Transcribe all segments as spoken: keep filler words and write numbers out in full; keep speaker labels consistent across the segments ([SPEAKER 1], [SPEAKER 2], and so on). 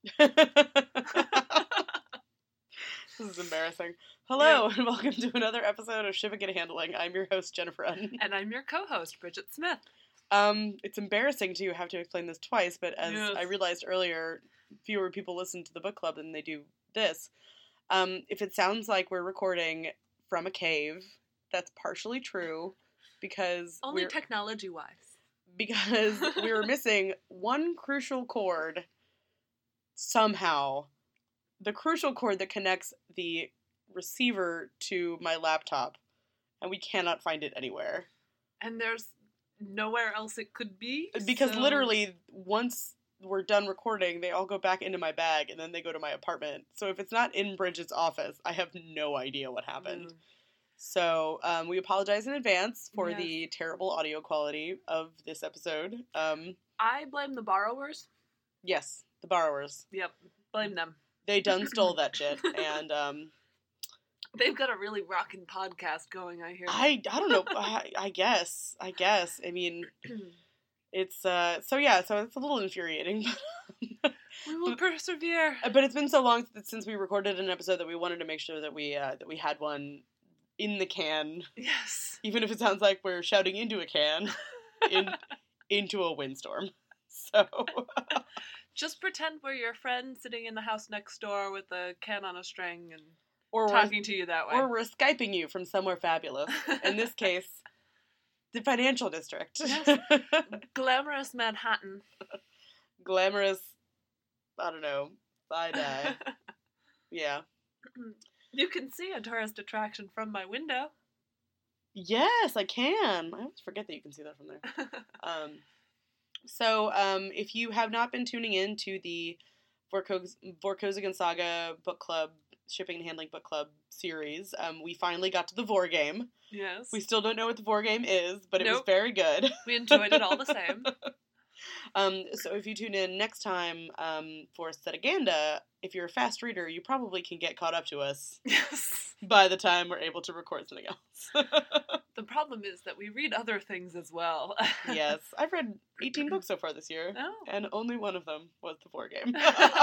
[SPEAKER 1] This is embarrassing. Hello, yeah. And welcome to another episode of Shipping and Handling. I'm your host, Jennifer Unn.
[SPEAKER 2] And I'm your co-host, Bridget Smith.
[SPEAKER 1] Um, it's embarrassing to have to explain this twice, but as
[SPEAKER 2] yes.
[SPEAKER 1] I realized earlier, fewer people listen to the book club than they do this. Um, if it sounds like we're recording from a cave, that's partially true, because
[SPEAKER 2] Only technology-wise.
[SPEAKER 1] Because we were missing one crucial cord, somehow. The crucial cord that connects the receiver to my laptop, and we cannot find it anywhere.
[SPEAKER 2] And there's nowhere else it could be?
[SPEAKER 1] Because
[SPEAKER 2] so...
[SPEAKER 1] literally, once we're done recording, they all go back into my bag, and then they go to my apartment. So if it's not in Bridget's office, I have no idea what happened. Mm. So um, we apologize in advance for
[SPEAKER 2] yes.
[SPEAKER 1] the terrible audio quality of this episode. Um,
[SPEAKER 2] I blame the borrowers.
[SPEAKER 1] Yes, the borrowers.
[SPEAKER 2] Yep, blame them.
[SPEAKER 1] They done stole that shit, and um,
[SPEAKER 2] they've got a really rockin' podcast going, I hear.
[SPEAKER 1] I I don't know. I, I guess. I guess. I mean, it's uh. So yeah. So it's a little infuriating.
[SPEAKER 2] We will persevere.
[SPEAKER 1] But it's been so long since we recorded an episode that we wanted to make sure that we uh, that we had one in the can.
[SPEAKER 2] Yes.
[SPEAKER 1] Even if it sounds like we're shouting into a can, in into a windstorm. So.
[SPEAKER 2] Just pretend we're your friend sitting in the house next door with a can on a string and
[SPEAKER 1] or
[SPEAKER 2] talking to you that way.
[SPEAKER 1] Or we're Skyping you from somewhere fabulous. In this case, the financial district.
[SPEAKER 2] Yes. Glamorous Manhattan.
[SPEAKER 1] Glamorous, I don't know, side-eye. Yeah.
[SPEAKER 2] You can see a tourist attraction from my window.
[SPEAKER 1] Yes, I can. I always forget that you can see that from there. Um... So, um, if you have not been tuning in to the Vorkos- Vorkosigan Saga book club, shipping and handling book club series, um, we finally got to the Vor game.
[SPEAKER 2] Yes.
[SPEAKER 1] We still don't know what the Vor game is, but it
[SPEAKER 2] nope.
[SPEAKER 1] was very good.
[SPEAKER 2] We enjoyed it all the same.
[SPEAKER 1] um, so if you tune in next time um, for Setaganda, if you're a fast reader, you probably can get caught up to us.
[SPEAKER 2] Yes.
[SPEAKER 1] By the time we're able to record something else.
[SPEAKER 2] The problem is that we read other things as well.
[SPEAKER 1] Yes. I've read eighteen books so far this year.
[SPEAKER 2] Oh.
[SPEAKER 1] And only one of them was the Vor game.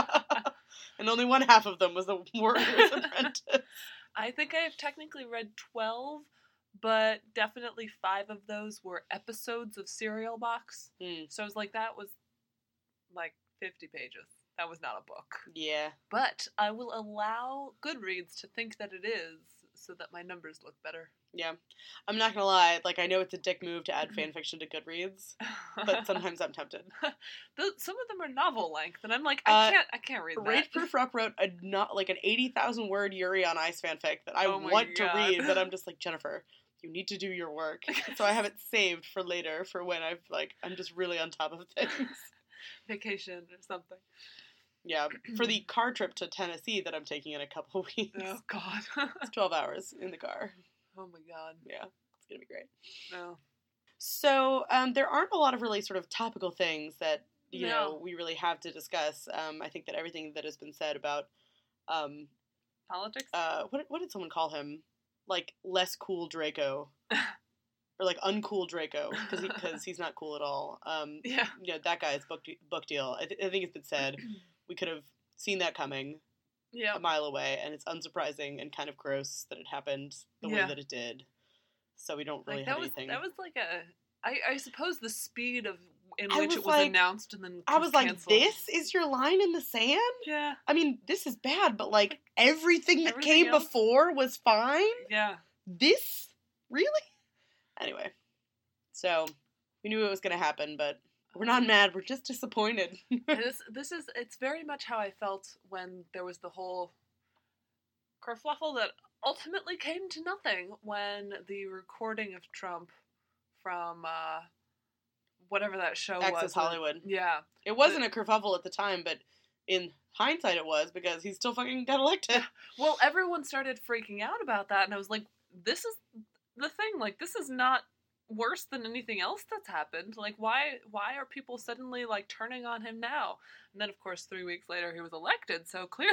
[SPEAKER 1] And only one half of them was the Warrior's Apprentice.
[SPEAKER 2] I think I have technically read twelve, but definitely five of those were episodes of Serial Box.
[SPEAKER 1] Mm.
[SPEAKER 2] So I was like, that was like fifty pages. That was not a book.
[SPEAKER 1] Yeah.
[SPEAKER 2] But I will allow Goodreads to think that it is, so that my numbers look better.
[SPEAKER 1] Yeah. I'm not gonna lie, like, I know it's a dick move to add fanfiction to Goodreads, but sometimes I'm tempted.
[SPEAKER 2] the, some of them are novel length, and I'm like, I
[SPEAKER 1] uh,
[SPEAKER 2] can't I can't read that.
[SPEAKER 1] Rage Proof Rock wrote a not like an eighty thousand word Yuri on Ice fanfic that I
[SPEAKER 2] oh
[SPEAKER 1] want
[SPEAKER 2] God.
[SPEAKER 1] to read, but I'm just like, Jennifer, you need to do your work. So I have it saved for later, for when I've, like, I'm just really on top of things.
[SPEAKER 2] Vacation or something.
[SPEAKER 1] Yeah, for the car trip to Tennessee that I'm taking in a couple weeks.
[SPEAKER 2] Oh, God.
[SPEAKER 1] It's twelve hours in the car.
[SPEAKER 2] Oh, my God.
[SPEAKER 1] Yeah, it's going to be great.
[SPEAKER 2] No.
[SPEAKER 1] So, um, there aren't a lot of really sort of topical things that, you
[SPEAKER 2] no.
[SPEAKER 1] know, we really have to discuss. Um, I think that everything that has been said about... Um,
[SPEAKER 2] Politics?
[SPEAKER 1] Uh, what, what did someone call him? Like, less cool Draco. Or, like, uncool Draco, because he, cause he's not cool at all. Um,
[SPEAKER 2] yeah.
[SPEAKER 1] You know, that guy's book, book deal. I, th- I think it's been said. We could have seen that coming
[SPEAKER 2] yep.
[SPEAKER 1] a mile away, and it's unsurprising and kind of gross that it happened the
[SPEAKER 2] yeah.
[SPEAKER 1] way that it did. So we don't really
[SPEAKER 2] like,
[SPEAKER 1] have
[SPEAKER 2] that was,
[SPEAKER 1] anything.
[SPEAKER 2] That was like a... I, I suppose the speed of in
[SPEAKER 1] I
[SPEAKER 2] which
[SPEAKER 1] was
[SPEAKER 2] it was
[SPEAKER 1] like,
[SPEAKER 2] announced and then
[SPEAKER 1] I was
[SPEAKER 2] canceled.
[SPEAKER 1] like, this is your line in the sand?
[SPEAKER 2] Yeah.
[SPEAKER 1] I mean, this is bad, but, like, everything that
[SPEAKER 2] Everything
[SPEAKER 1] came
[SPEAKER 2] else?
[SPEAKER 1] before was fine?
[SPEAKER 2] Yeah.
[SPEAKER 1] This? Really? Anyway. So, we knew it was going to happen, but we're not mad. We're just disappointed.
[SPEAKER 2] this, this is, it's very much how I felt when there was the whole kerfluffle that ultimately came to nothing when the recording of Trump from, uh, whatever that show
[SPEAKER 1] Access
[SPEAKER 2] was.
[SPEAKER 1] Hollywood.
[SPEAKER 2] Yeah.
[SPEAKER 1] It wasn't a kerfuffle at the time, but in hindsight it was, because he still fucking got elected.
[SPEAKER 2] Well, everyone started freaking out about that, and I was like, this is the thing, like, this is not worse than anything else that's happened. Like, why why are people suddenly, like, turning on him now? And then, of course, three weeks later, he was elected, so clearly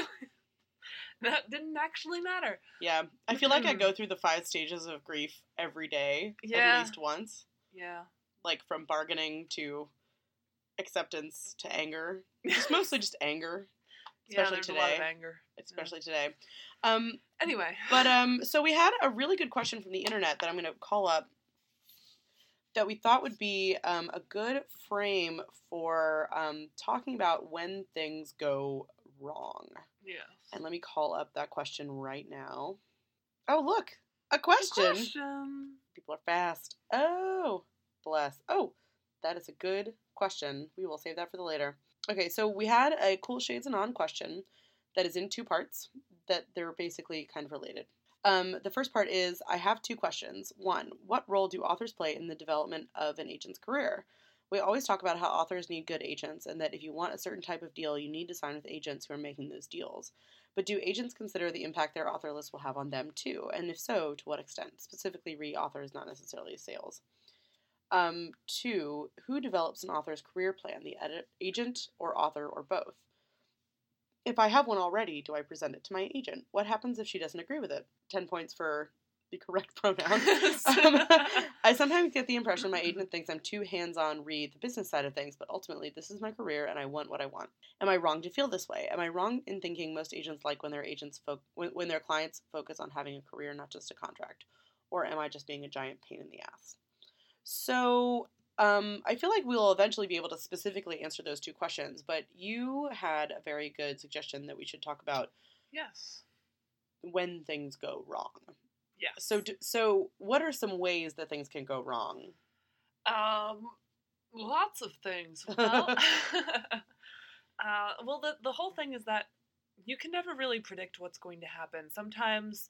[SPEAKER 2] that didn't actually matter.
[SPEAKER 1] Yeah. I feel like I go through the five stages of grief every day,
[SPEAKER 2] Yeah.
[SPEAKER 1] at least once.
[SPEAKER 2] Yeah.
[SPEAKER 1] Like, from bargaining to acceptance to anger. It's mostly just anger.
[SPEAKER 2] Yeah,
[SPEAKER 1] especially
[SPEAKER 2] there's
[SPEAKER 1] today.
[SPEAKER 2] a lot of anger.
[SPEAKER 1] Especially yeah. today. Um,
[SPEAKER 2] anyway.
[SPEAKER 1] But, um, so we had a really good question from the internet that I'm going to call up that we thought would be um, a good frame for um, talking about when things go wrong.
[SPEAKER 2] Yes.
[SPEAKER 1] And let me call up that question right now. Oh, look! A question!
[SPEAKER 2] A question!
[SPEAKER 1] People are fast. Oh, bless. Oh, that is a good question. We will save that for the later. Okay, so we had a Cool Shades Anon question that is in two parts that they're basically kind of related. Um, the first part is, I have two questions. One, what role do authors play in the development of an agent's career? We always talk about how authors need good agents and that if you want a certain type of deal, you need to sign with agents who are making those deals. But do agents consider the impact their author list will have on them too? And if so, to what extent? Specifically, re-authors, not necessarily sales. Um, two, who develops an author's career plan, the edit, agent or author or both? If I have one already, do I present it to my agent? What happens if she doesn't agree with it? Ten points for the correct pronoun. um, I sometimes get the impression my agent thinks I'm too hands-on, read the business side of things, but ultimately this is my career and I want what I want. Am I wrong to feel this way? Am I wrong in thinking most agents like when their agents fo- when, when their clients focus on having a career, not just a contract? Or am I just being a giant pain in the ass? So, um, I feel like we'll eventually be able to specifically answer those two questions, but you had a very good suggestion that we should talk about.
[SPEAKER 2] Yes.
[SPEAKER 1] When things go wrong.
[SPEAKER 2] Yes.
[SPEAKER 1] So, so what are some ways that things can go wrong?
[SPEAKER 2] Um, lots of things. Well, uh, well, the the whole thing is that you can never really predict what's going to happen. Sometimes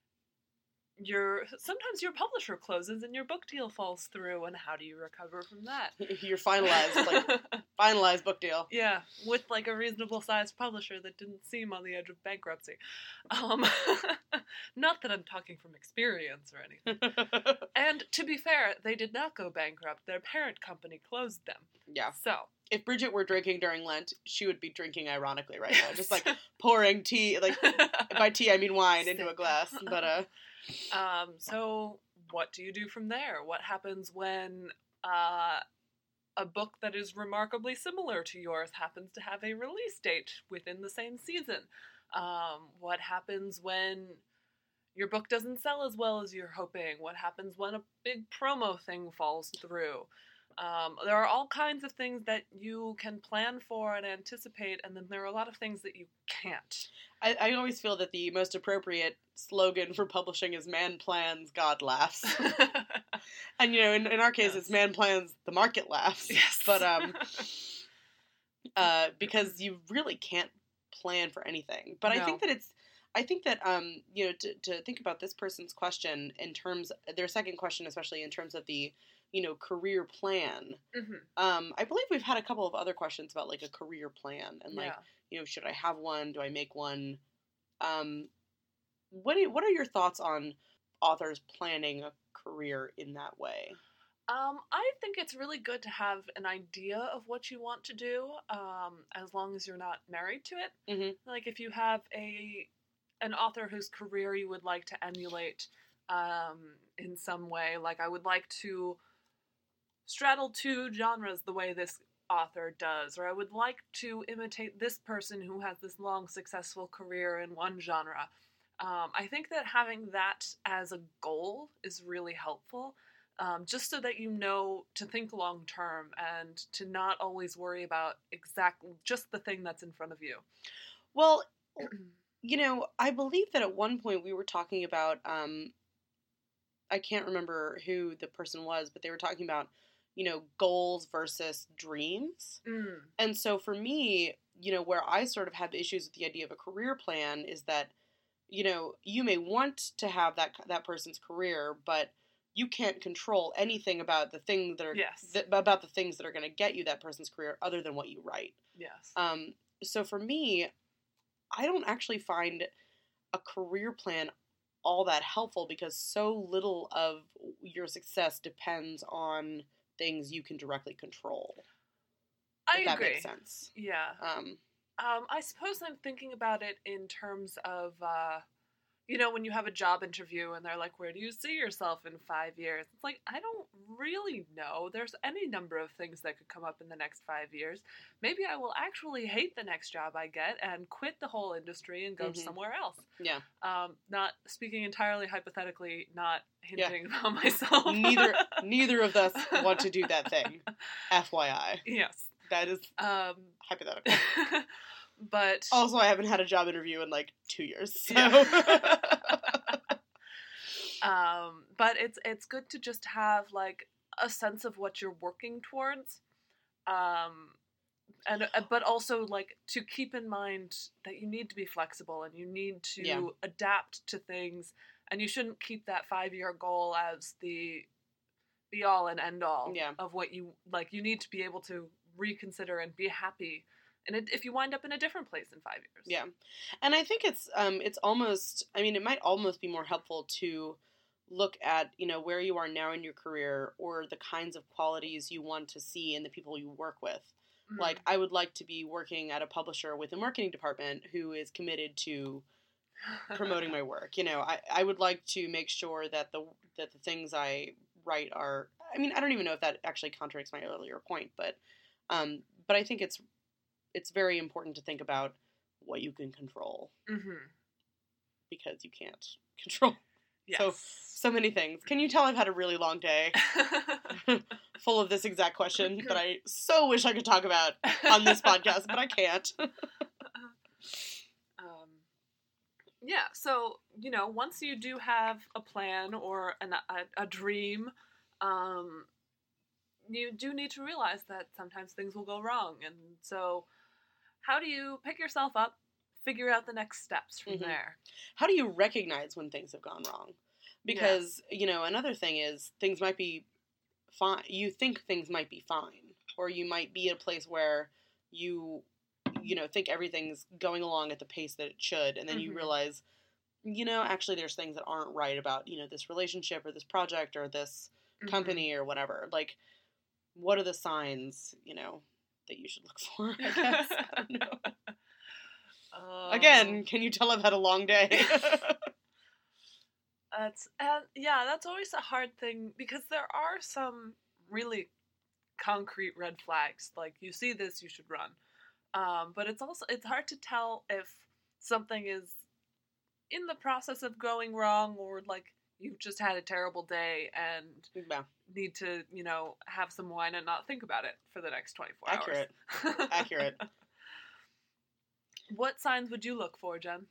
[SPEAKER 2] your sometimes your publisher closes and your book deal falls through, and how do you recover from that?
[SPEAKER 1] Your finalized, like finalized book deal.
[SPEAKER 2] Yeah, with like a reasonable sized publisher that didn't seem on the edge of bankruptcy. Um, not that I'm talking from experience or anything. And to be fair, they did not go bankrupt. Their parent company closed them.
[SPEAKER 1] Yeah.
[SPEAKER 2] So
[SPEAKER 1] if Bridget were drinking during Lent, she would be drinking ironically right now, just like pouring tea. Like by tea, I mean wine into a glass. But uh.
[SPEAKER 2] Um, so what do you do from there? What happens when uh, a book that is remarkably similar to yours happens to have a release date within the same season? Um, what happens when your book doesn't sell as well as you're hoping? What happens when a big promo thing falls through? Um, there are all kinds of things that you can plan for and anticipate, and then there are a lot of things that you can't.
[SPEAKER 1] I, I always feel that the most appropriate slogan for publishing is "Man plans, God laughs." And, you know, in, in our case, yes. It's "Man plans, the market laughs."
[SPEAKER 2] Yes.
[SPEAKER 1] But, um, uh, because you really can't plan for anything. But no. I think that it's, I think that, um, you know, to, to think about this person's question in terms, their second question, especially in terms of the, you know, career plan.
[SPEAKER 2] Mm-hmm.
[SPEAKER 1] Um, I believe we've had a couple of other questions about, like, a career plan. And, like,
[SPEAKER 2] yeah.
[SPEAKER 1] you know, should I have one? Do I make one? Um, what do, what are your thoughts on authors planning a career in that way?
[SPEAKER 2] Um, I think it's really good to have an idea of what you want to do, um, as long as you're not married to it.
[SPEAKER 1] Mm-hmm.
[SPEAKER 2] Like, if you have a an author whose career you would like to emulate um, in some way, like I would like to straddle two genres the way this author does, or I would like to imitate this person who has this long, successful career in one genre. Um, I think that having that as a goal is really helpful, um, just so that you know to think long term and to not always worry about exactly just the thing that's in front of you.
[SPEAKER 1] Well, you know, I believe that at one point we were talking about, um, I can't remember who the person was, but they were talking about, you know, goals versus dreams.
[SPEAKER 2] Mm.
[SPEAKER 1] And so for me, you know, where I sort of have issues with the idea of a career plan is that, you know, you may want to have that that person's career, but you can't control anything about the things that are
[SPEAKER 2] yes.
[SPEAKER 1] th- about the things that are going to get you that person's career other than what you write.
[SPEAKER 2] Yes.
[SPEAKER 1] Um. So for me, I don't actually find a career plan all that helpful because so little of your success depends on things you can directly control.
[SPEAKER 2] I
[SPEAKER 1] if
[SPEAKER 2] agree.
[SPEAKER 1] That makes sense.
[SPEAKER 2] Yeah.
[SPEAKER 1] Um.
[SPEAKER 2] Um, I suppose I'm thinking about it in terms of, uh, you know, when you have a job interview and they're like, where do you see yourself in five years? It's like, I don't really know. There's any number of things that could come up in the next five years. Maybe I will actually hate the next job I get and quit the whole industry and go
[SPEAKER 1] Mhm.
[SPEAKER 2] somewhere else.
[SPEAKER 1] Yeah.
[SPEAKER 2] Um, not speaking entirely hypothetically, not
[SPEAKER 1] Yeah.
[SPEAKER 2] hinting about myself.
[SPEAKER 1] Neither neither of us want to do that thing. F Y I.
[SPEAKER 2] Yes.
[SPEAKER 1] That is
[SPEAKER 2] Um,
[SPEAKER 1] hypothetical.
[SPEAKER 2] but
[SPEAKER 1] Also, I haven't had a job interview in like two years. So.
[SPEAKER 2] Yeah. um, but it's it's good to just have like a sense of what you're working towards, um, and uh, but also like to keep in mind that you need to be flexible and you need to
[SPEAKER 1] Yeah.
[SPEAKER 2] adapt to things, and you shouldn't keep that five year goal as the be all and end all
[SPEAKER 1] Yeah.
[SPEAKER 2] of what you like. You need to be able to reconsider and be happy. And it, if you wind up in a different place in five years.
[SPEAKER 1] Yeah. And I think it's um it's almost I mean it might almost be more helpful to look at, you know, where you are now in your career or the kinds of qualities you want to see in the people you work with.
[SPEAKER 2] Mhm.
[SPEAKER 1] Like I would like to be working at a publisher with a marketing department who is committed to promoting my work. You know, I, I would like to make sure that the that the things I write are I mean, I don't even know if that actually contradicts my earlier point, but um but I think it's it's very important to think about what you can control
[SPEAKER 2] Mm-hmm.
[SPEAKER 1] because you can't control
[SPEAKER 2] Yes.
[SPEAKER 1] so so many things. Can you tell I've had a really long day full of this exact question that I so wish I could talk about on this podcast, but I can't.
[SPEAKER 2] um, yeah, so, you know, once you do have a plan or an, a, a dream, um, you do need to realize that sometimes things will go wrong. And so how do you pick yourself up, figure out the next steps from
[SPEAKER 1] Mhm.
[SPEAKER 2] there?
[SPEAKER 1] How do you recognize when things have gone wrong? Because, you know, another thing is things might be fine. You think things might be fine. Or you might be at a place where you, you know, think everything's going along at the pace that it should. And then you
[SPEAKER 2] Mhm.
[SPEAKER 1] realize, you know, actually there's things that aren't right about, you know, this relationship or this project or this
[SPEAKER 2] Mhm.
[SPEAKER 1] company or whatever. Like, what are the signs, you know, that you should look for, I guess? I don't know.
[SPEAKER 2] Oh.
[SPEAKER 1] Again, can you tell I've had a long day?
[SPEAKER 2] That's and yeah, that's always a hard thing because there are some really concrete red flags. Like you see this, you should run. Um, but it's also it's hard to tell if something is in the process of going wrong or like you've just had a terrible day and
[SPEAKER 1] Yeah.
[SPEAKER 2] need to, you know, have some wine and not think about it for the next twenty-four
[SPEAKER 1] Accurate.
[SPEAKER 2] hours.
[SPEAKER 1] Accurate.
[SPEAKER 2] What signs would you look for, Jen?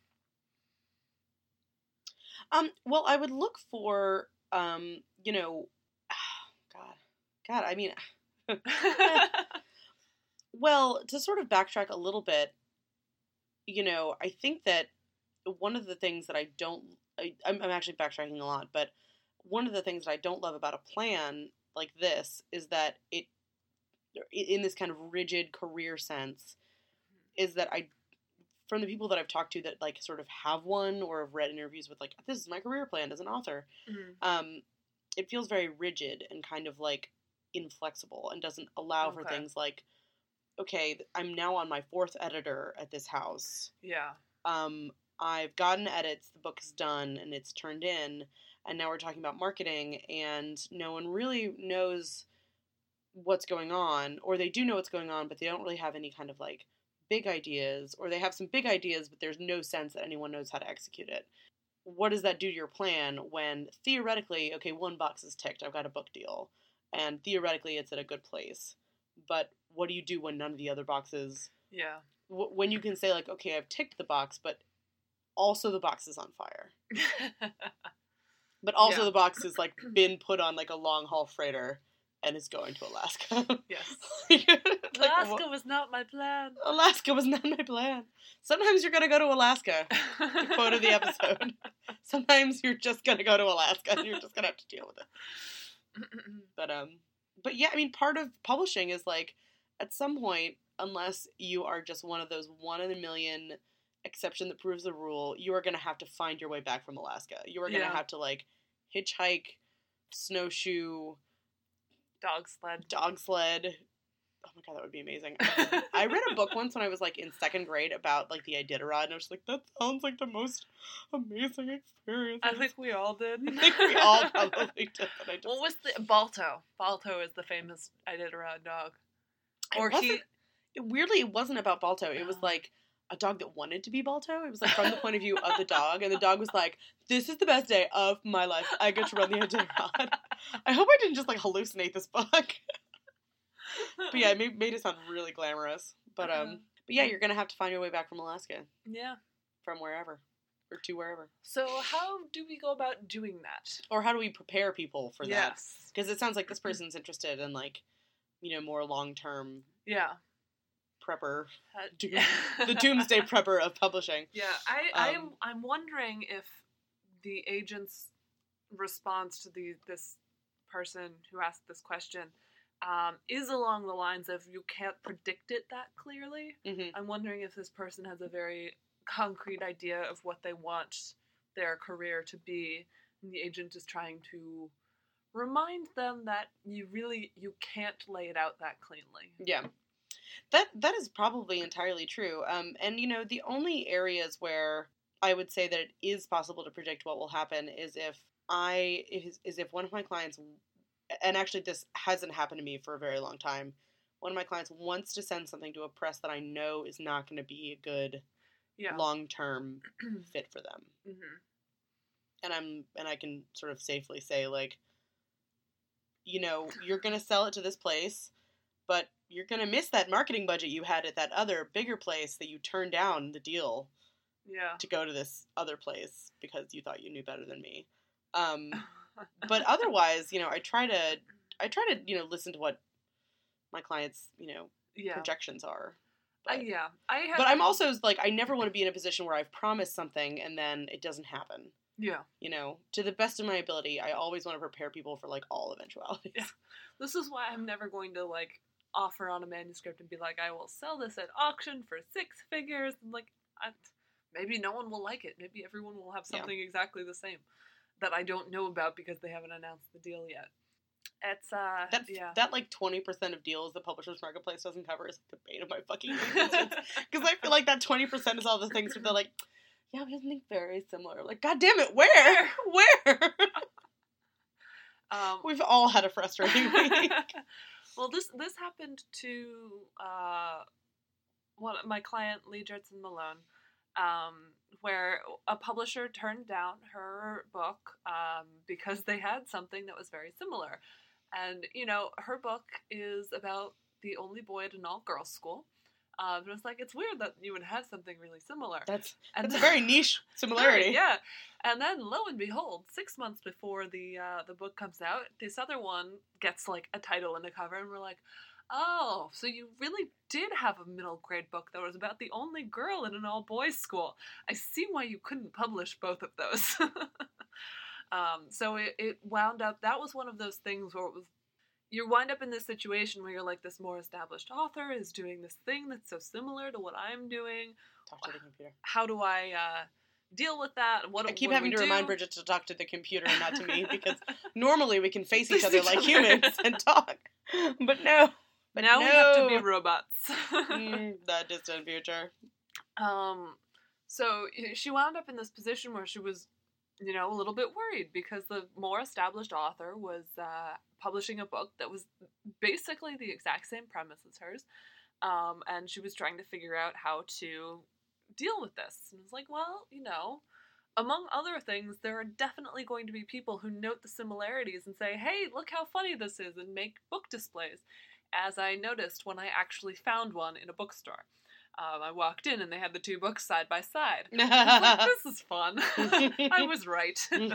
[SPEAKER 1] Um, well, I would look for, um, you know, God, God, I mean, well, to sort of backtrack a little bit, you know, I think that one of the things that I don't, I, I'm, I'm actually backtracking a lot, but one of the things that I don't love about a plan like this is that it, in this kind of rigid career sense, is that I, from the people that I've talked to that like sort of have one or have read interviews with like, this is my career plan as an author,
[SPEAKER 2] Mhm.
[SPEAKER 1] um, it feels very rigid and kind of like inflexible and doesn't allow for
[SPEAKER 2] Okay.
[SPEAKER 1] things like, okay, I'm now on my fourth editor at this house.
[SPEAKER 2] Yeah.
[SPEAKER 1] Um, I've gotten edits, the book is done and it's turned in, and now we're talking about marketing and no one really knows what's going on, or they do know what's going on, but they don't really have any kind of like big ideas, or they have some big ideas, but there's no sense that anyone knows how to execute it. What does that do to your plan when theoretically, okay, one box is ticked, I've got a book deal, and theoretically it's at a good place, but what do you do when none of the other boxes,
[SPEAKER 2] Yeah.
[SPEAKER 1] w- when you can say like, okay, I've ticked the box, but also the box is on fire. But also
[SPEAKER 2] Yeah.
[SPEAKER 1] the box has like been put on like a long haul freighter and is going to Alaska.
[SPEAKER 2] Yes.
[SPEAKER 1] Like,
[SPEAKER 2] Alaska
[SPEAKER 1] what-
[SPEAKER 2] was not my plan.
[SPEAKER 1] Alaska was not my plan. Sometimes you're gonna go to Alaska. Quote of the episode. Sometimes you're just gonna go to Alaska and you're just gonna have to deal with it. But um, but yeah, I mean, part of publishing is like, at some point, unless you are just one of those one in a million exception that proves the rule, you are gonna have to find your way back from Alaska. You are gonna
[SPEAKER 2] Yeah.
[SPEAKER 1] have to like hitchhike, snowshoe,
[SPEAKER 2] Dog sled.
[SPEAKER 1] dog sled, Oh my god, that would be amazing. Um, I read a book once when I was like in second grade about like the Iditarod, and I was like, that sounds like the most amazing experience.
[SPEAKER 2] I think we all did.
[SPEAKER 1] I think we all probably did. But I just...
[SPEAKER 2] What was the Balto? Balto is the famous Iditarod dog. Or
[SPEAKER 1] it
[SPEAKER 2] he.
[SPEAKER 1] It, weirdly, it wasn't about Balto. It was
[SPEAKER 2] Oh.
[SPEAKER 1] like a dog that wanted to be Balto. It was like from the point of view of the dog, and the dog was like, "This is the best day of my life. I get to run the Iditarod." I hope I didn't just like hallucinate this book. But yeah, it made, made it sound really glamorous. But um, but yeah, you're gonna have to find your way back from Alaska,
[SPEAKER 2] Yeah.
[SPEAKER 1] from wherever, or to wherever.
[SPEAKER 2] So how do we go about doing that?
[SPEAKER 1] Or how do we prepare people for that?
[SPEAKER 2] Yes.
[SPEAKER 1] Because it sounds like this person's interested in like, you know, more long term
[SPEAKER 2] Yeah.
[SPEAKER 1] prepper,
[SPEAKER 2] Uh,
[SPEAKER 1] doom, the doomsday prepper of publishing.
[SPEAKER 2] Yeah, I, I am.
[SPEAKER 1] Um,
[SPEAKER 2] I'm wondering if the agent's response to the this person who asked this question um, is along the lines of you can't predict it that clearly.
[SPEAKER 1] hmm
[SPEAKER 2] I'm wondering if this person has a very concrete idea of what they want their career to be, and the agent is trying to remind them that you really you can't lay it out that cleanly.
[SPEAKER 1] Yeah. That that is probably entirely true. Um, and you know, the only areas where I would say that it is possible to predict what will happen is if I is, is if one of my clients, and actually this hasn't happened to me for a very long time, one of my clients wants to send something to a press that I know is not going to be a good
[SPEAKER 2] Yeah.
[SPEAKER 1] long term fit for them.
[SPEAKER 2] hmm
[SPEAKER 1] And I'm and I can sort of safely say, like, you know, you're gonna sell it to this place, but you're gonna miss that marketing budget you had at that other bigger place that you turned down the deal
[SPEAKER 2] Yeah.
[SPEAKER 1] to go to this other place because you thought you knew better than me. Um, but otherwise, you know, I try to I try to you know listen to what my clients you know
[SPEAKER 2] yeah.
[SPEAKER 1] projections are.
[SPEAKER 2] Uh,
[SPEAKER 1] But,
[SPEAKER 2] yeah. I have.
[SPEAKER 1] but I'm also like I never want to be in a position where I've promised something and then it doesn't happen.
[SPEAKER 2] Yeah.
[SPEAKER 1] You know, to the best of my ability, I always want to prepare people for like all eventualities.
[SPEAKER 2] Yeah. This is why I'm never going to like offer on a manuscript and be like, I will sell this at auction for six figures. And like, I, maybe no one will like it. Maybe everyone will have
[SPEAKER 1] Yeah.
[SPEAKER 2] something exactly the same that I don't know about because they haven't announced the deal yet. It's uh,
[SPEAKER 1] That
[SPEAKER 2] yeah.
[SPEAKER 1] that like twenty percent of deals the Publishers Marketplace doesn't cover is like the bane of my fucking existence. Because I feel like that twenty percent is all the things where they're like, yeah, we have something very similar. Like, god damn it, where? Where?
[SPEAKER 2] um,
[SPEAKER 1] We've all had a frustrating week.
[SPEAKER 2] well, this this happened to uh, one my client Lee Jertson Malone, um, where a publisher turned down her book um, because they had something that was very similar, and you know her book is about the only boy at an all-girls school. Um, and it's like it's weird that you would have something really similar.
[SPEAKER 1] That's
[SPEAKER 2] And
[SPEAKER 1] that's a
[SPEAKER 2] then-
[SPEAKER 1] very niche similarity.
[SPEAKER 2] Right, yeah. And then lo and behold, six months before the uh, the book comes out, this other one gets like a title and a cover, and we're like, oh, so you really did have a middle grade book that was about the only girl in an all boys school. I see why you couldn't publish both of those. um, so it, it wound up. That was one of those things where it was. You wind up in this situation where you're like, this more established author is doing this thing that's so similar to what I'm doing.
[SPEAKER 1] Talk to the computer.
[SPEAKER 2] How do I uh, deal with that? What,
[SPEAKER 1] I keep
[SPEAKER 2] what do
[SPEAKER 1] having
[SPEAKER 2] we
[SPEAKER 1] to
[SPEAKER 2] do?
[SPEAKER 1] remind Bridget to talk to the computer and not to me because normally we can face each
[SPEAKER 2] Face
[SPEAKER 1] other
[SPEAKER 2] each
[SPEAKER 1] like
[SPEAKER 2] other.
[SPEAKER 1] humans and talk. But no. But
[SPEAKER 2] now
[SPEAKER 1] no.
[SPEAKER 2] we have to be robots.
[SPEAKER 1] Mm, the distant future.
[SPEAKER 2] um, so she wound up in this position where she was, you know, a little bit worried because the more established author was uh, publishing a book that was basically the exact same premise as hers, um, and she was trying to figure out how to deal with this. And it's like, well, you know, among other things, there are definitely going to be people who note the similarities and say, hey, look how funny this is, and make book displays, as I noticed when I actually found one in a bookstore. Um, I walked in and they had the two books side by side. I was like, this is fun. I was right.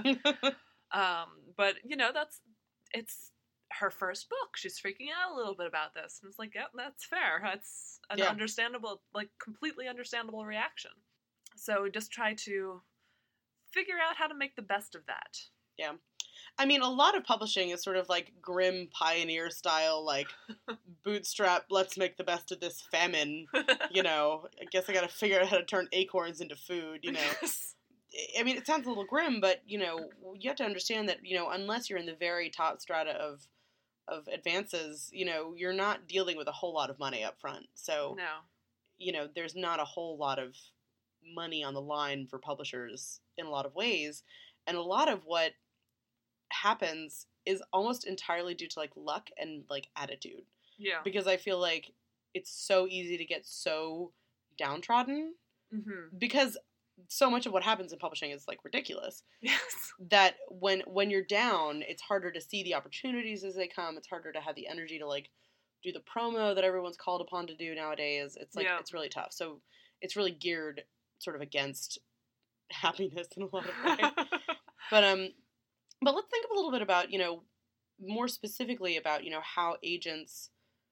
[SPEAKER 2] um, but, you know, that's, it's her first book. She's freaking out a little bit about this. And it's like, yeah, that's fair. That's an
[SPEAKER 1] Yeah.
[SPEAKER 2] understandable, like, completely understandable reaction. So just try to figure out how to make the best of that.
[SPEAKER 1] Yeah. I mean, a lot of publishing is sort of like grim pioneer style, like bootstrap, let's make the best of this famine, you know. I guess I gotta figure out how to turn acorns into food, you know. I mean, it sounds a little grim, but, you know, you have to understand that, you know, unless you're in the very top strata of of advances, you know, you're not dealing with a whole lot of money up front. So,
[SPEAKER 2] No.
[SPEAKER 1] you know, there's not a whole lot of money on the line for publishers in a lot of ways. And a lot of what happens is almost entirely due to like luck and like attitude.
[SPEAKER 2] Yeah.
[SPEAKER 1] Because I feel like it's so easy to get so downtrodden
[SPEAKER 2] Mm-hmm.
[SPEAKER 1] because so much of what happens in publishing is like ridiculous.
[SPEAKER 2] Yes.
[SPEAKER 1] That when when you're down, it's harder to see the opportunities as they come. It's harder to have the energy to like do the promo that everyone's called upon to do nowadays. It's like
[SPEAKER 2] Yeah.
[SPEAKER 1] it's really tough. So it's really geared sort of against happiness in a lot of ways. But um, but let's think a little bit about, you know, more specifically about, you know, how agents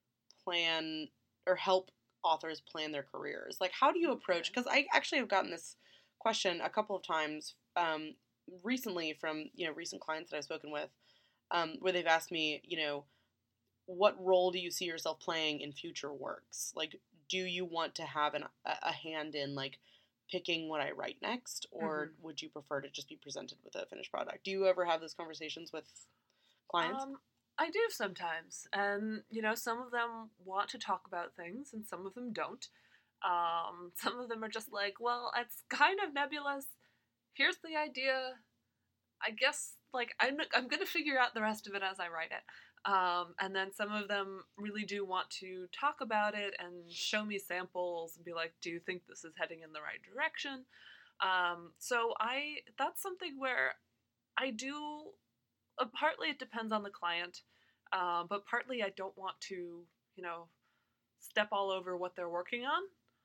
[SPEAKER 1] plan or help authors plan their careers. Like, how do you approach? Because I actually have gotten this question a couple of times um, recently from, you know, recent clients that I've spoken with, um, where they've asked me, you know, what role do you see yourself playing in future works? Like, do you want to have an, a, a hand in, like, picking what I write next, or
[SPEAKER 2] Mm-hmm.
[SPEAKER 1] would you prefer to just be presented with a finished product? Do you ever have those conversations with clients?
[SPEAKER 2] Um, I do sometimes, and you know, some of them want to talk about things, and some of them don't. Um, some of them are just like, well, it's kind of nebulous. Here's the idea. I guess, like, I'm I'm gonna figure out the rest of it as I write it. Um, and then some of them really do want to talk about it and show me samples and be like, do you think this is heading in the right direction? Um, so I that's something where I do. Uh, partly it depends on the client, uh, but partly I don't want to, you know, step all over what they're working on.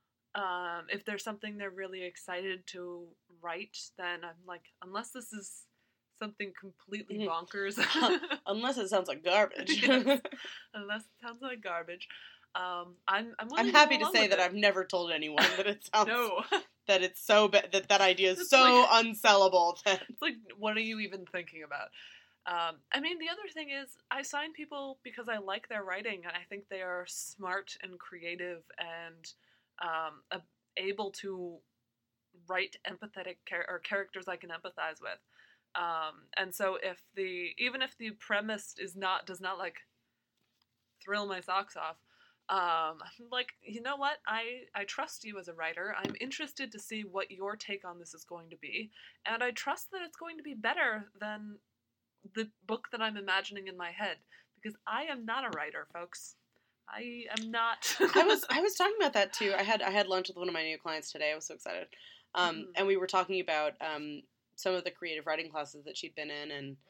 [SPEAKER 2] Um, if there's something they're really excited to write, then I'm like, unless this is something completely bonkers.
[SPEAKER 1] Unless it sounds like garbage.
[SPEAKER 2] Yes. Unless it sounds like garbage. Um, I'm I'm, willing
[SPEAKER 1] I'm happy
[SPEAKER 2] to,
[SPEAKER 1] to
[SPEAKER 2] go
[SPEAKER 1] say
[SPEAKER 2] along
[SPEAKER 1] that
[SPEAKER 2] with
[SPEAKER 1] I've never told anyone that it sounds
[SPEAKER 2] no.
[SPEAKER 1] that it's so bad that that idea is
[SPEAKER 2] It's
[SPEAKER 1] so
[SPEAKER 2] like-
[SPEAKER 1] unsellable that
[SPEAKER 2] It's like, what are you even thinking about? Um, I mean, the other thing is, I sign people because I like their writing, and I think they are smart and creative and um, a- able to write empathetic char- or characters I can empathize with. Um, and so, if the even if the premise is not does not like thrill my socks off, um, I'm like, you know what? I I trust you as a writer. I'm interested to see what your take on this is going to be, and I trust that it's going to be better than the book that I'm imagining in my head, because I am not a writer, folks. I am not.
[SPEAKER 1] I was I was talking about that too. I had I had lunch with one of my new clients today. I was so excited, um,
[SPEAKER 2] Mhm.
[SPEAKER 1] and we were talking about um, some of the creative writing classes that she'd been in, and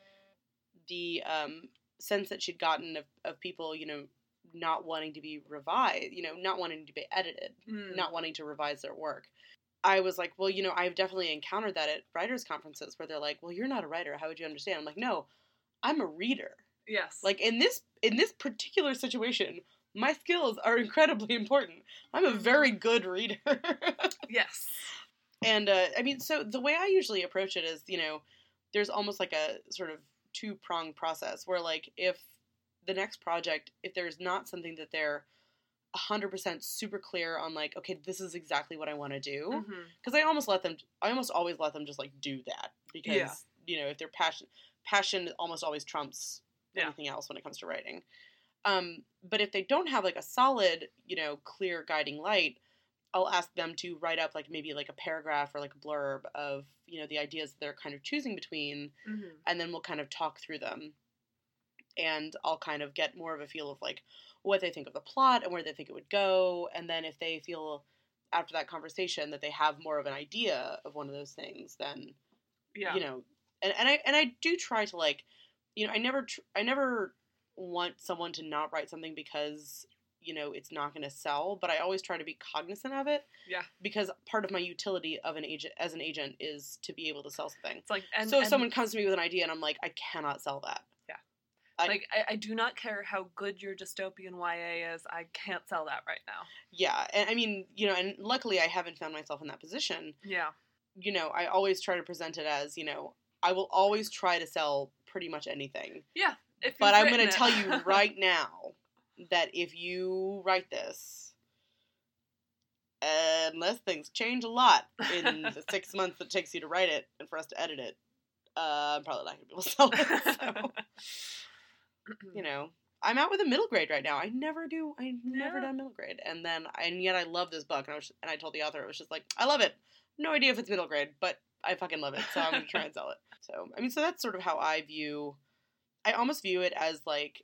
[SPEAKER 1] the um, sense that she'd gotten of, of people, you know, not wanting to be revised, you know, not wanting to be edited,
[SPEAKER 2] Mm.
[SPEAKER 1] not wanting to revise their work. I was like, well, you know, I've definitely encountered that at writers' conferences where they're like, well, you're not a writer. How would you understand? I'm like, no, I'm a reader.
[SPEAKER 2] Yes.
[SPEAKER 1] Like in this in this particular situation, my skills are incredibly important. I'm a very good reader.
[SPEAKER 2] Yes.
[SPEAKER 1] And uh, I mean, so the way I usually approach it is, you know, there's almost like a sort of two-pronged process where, like, if the next project, if there's not something that they're one hundred percent super clear on, like, okay, this is exactly what I want to do,
[SPEAKER 2] Mm-hmm.
[SPEAKER 1] because I almost let them, I almost always let them just, like, do that, because,
[SPEAKER 2] Yeah.
[SPEAKER 1] you know, if they're passion, passion almost always trumps
[SPEAKER 2] Yeah.
[SPEAKER 1] anything else when it comes to writing. Um, but if they don't have, like, a solid, you know, clear guiding light, I'll ask them to write up, like, maybe, like, a paragraph or, like, a blurb of, you know, the ideas that they're kind of choosing between,
[SPEAKER 2] Mm-hmm.
[SPEAKER 1] and then we'll kind of talk through them. And I'll kind of get more of a feel of, like, what they think of the plot and where they think it would go. And then if they feel, after that conversation, that they have more of an idea of one of those things, then,
[SPEAKER 2] Yeah.
[SPEAKER 1] you know, and, and I and I do try to, like, you know, I never, tr- I never want someone to not write something because, you know, it's not going to sell, but I always try to be cognizant of it.
[SPEAKER 2] Yeah.
[SPEAKER 1] Because part of my utility of an agent, as an agent, is to be able to sell something.
[SPEAKER 2] It's like, and
[SPEAKER 1] so if
[SPEAKER 2] and,
[SPEAKER 1] someone comes to me with an idea and I'm like, I cannot sell that.
[SPEAKER 2] Yeah.
[SPEAKER 1] I,
[SPEAKER 2] like I, I do not care how good your dystopian Y A is. I can't sell that right now.
[SPEAKER 1] yeah. And I mean, you know, and luckily I haven't found myself in that position.
[SPEAKER 2] Yeah.
[SPEAKER 1] You know, I always try to present it as, you know, I will always try to sell pretty much anything.
[SPEAKER 2] Yeah. If
[SPEAKER 1] But
[SPEAKER 2] you've
[SPEAKER 1] I'm going
[SPEAKER 2] written
[SPEAKER 1] to
[SPEAKER 2] it-
[SPEAKER 1] tell you right now that if you write this, unless things change a lot in the six months it takes you to write it and for us to edit it, uh, I'm probably not going to be able to sell it. So, you know, I'm out with a middle grade right now. I never do. I never
[SPEAKER 2] Yeah.
[SPEAKER 1] done middle grade, and then and yet I love this book, and I was and I told the author, it was just like, I love it. No idea if it's middle grade, but I fucking love it, so I'm gonna try and sell it. So I mean, so that's sort of how I view. I almost view it as like,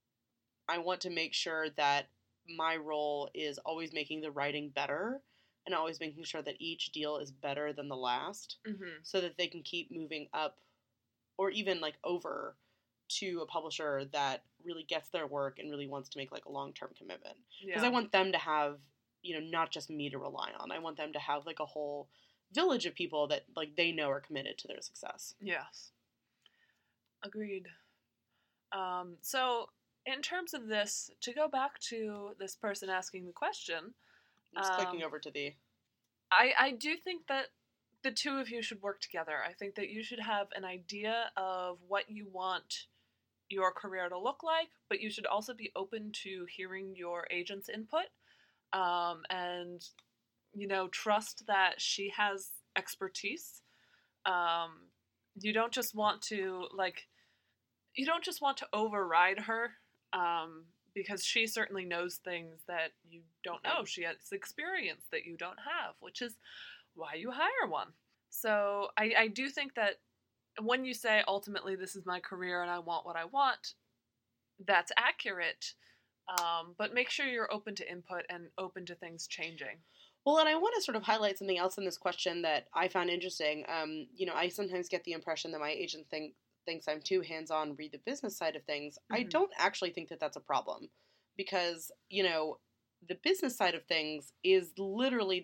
[SPEAKER 1] I want to make sure that my role is always making the writing better, and always making sure that each deal is better than the last,
[SPEAKER 2] Mm-hmm.
[SPEAKER 1] so that they can keep moving up, or even like over, to a publisher that really gets their work and really wants to make like a long-term commitment. Because
[SPEAKER 2] Yeah.
[SPEAKER 1] I want them to have, you know, not just me to rely on. I want them to have like a whole village of people that like they know are committed to their success.
[SPEAKER 2] Yes. Agreed. Um, so, in terms of this, to go back to this person asking the question,
[SPEAKER 1] I'm just
[SPEAKER 2] Um,
[SPEAKER 1] clicking over to the...
[SPEAKER 2] I, I do think that the two of you should work together. I think that you should have an idea of what you want your career to look like, but you should also be open to hearing your agent's input, um, and, you know, trust that she has expertise. Um, you don't just want to, like, you don't just want to override her, um, because she certainly knows things that you don't know. She has experience that you don't have, which is why you hire one. So I, I do think that when you say, ultimately, this is my career and I want what I want, that's accurate. Um, but make sure you're open to input and open to things changing.
[SPEAKER 1] Well, and I want to sort of highlight something else in this question that I found interesting. Um, you know, I sometimes get the impression that my agent think, thinks I'm too hands-on, read the business side of things. Mm-hmm. I don't actually think that that's a problem, because, you know, the business side of things is literally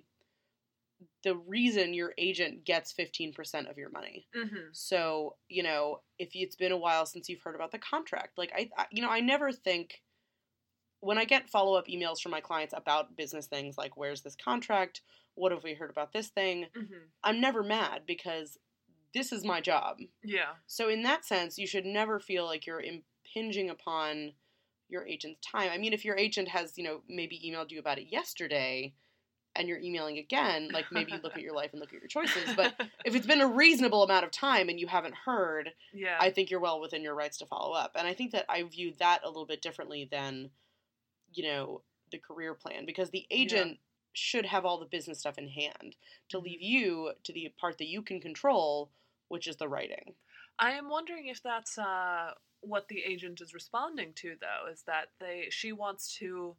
[SPEAKER 1] the reason your agent gets fifteen percent of your money.
[SPEAKER 2] Mm-hmm.
[SPEAKER 1] So, you know, if it's been a while since you've heard about the contract, like, I, I you know, I never think, when I get follow-up emails from my clients about business things, like, where's this contract? What have we heard about this thing?
[SPEAKER 2] Mm-hmm.
[SPEAKER 1] I'm never mad, because this is my job.
[SPEAKER 2] Yeah.
[SPEAKER 1] So in that sense, you should never feel like you're impinging upon your agent's time. I mean, if your agent has, you know, maybe emailed you about it yesterday, and you're emailing again, like, maybe you look at your life and look at your choices. But if it's been a reasonable amount of time and you haven't heard,
[SPEAKER 2] yeah.
[SPEAKER 1] I think you're well within your rights to follow up. And I think that I view that a little bit differently than, you know, the career plan, because the agent yeah. should have all the business stuff in hand to leave you to the part that you can control, which is the writing.
[SPEAKER 2] I am wondering if that's uh, what the agent is responding to, though, is that they she wants to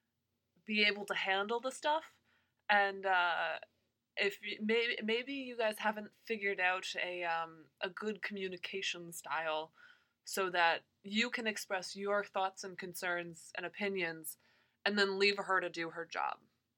[SPEAKER 2] be able to handle the stuff. And uh, if maybe maybe you guys haven't figured out a um, a good communication style so that you can express your thoughts and concerns and opinions, and then leave her to do her job.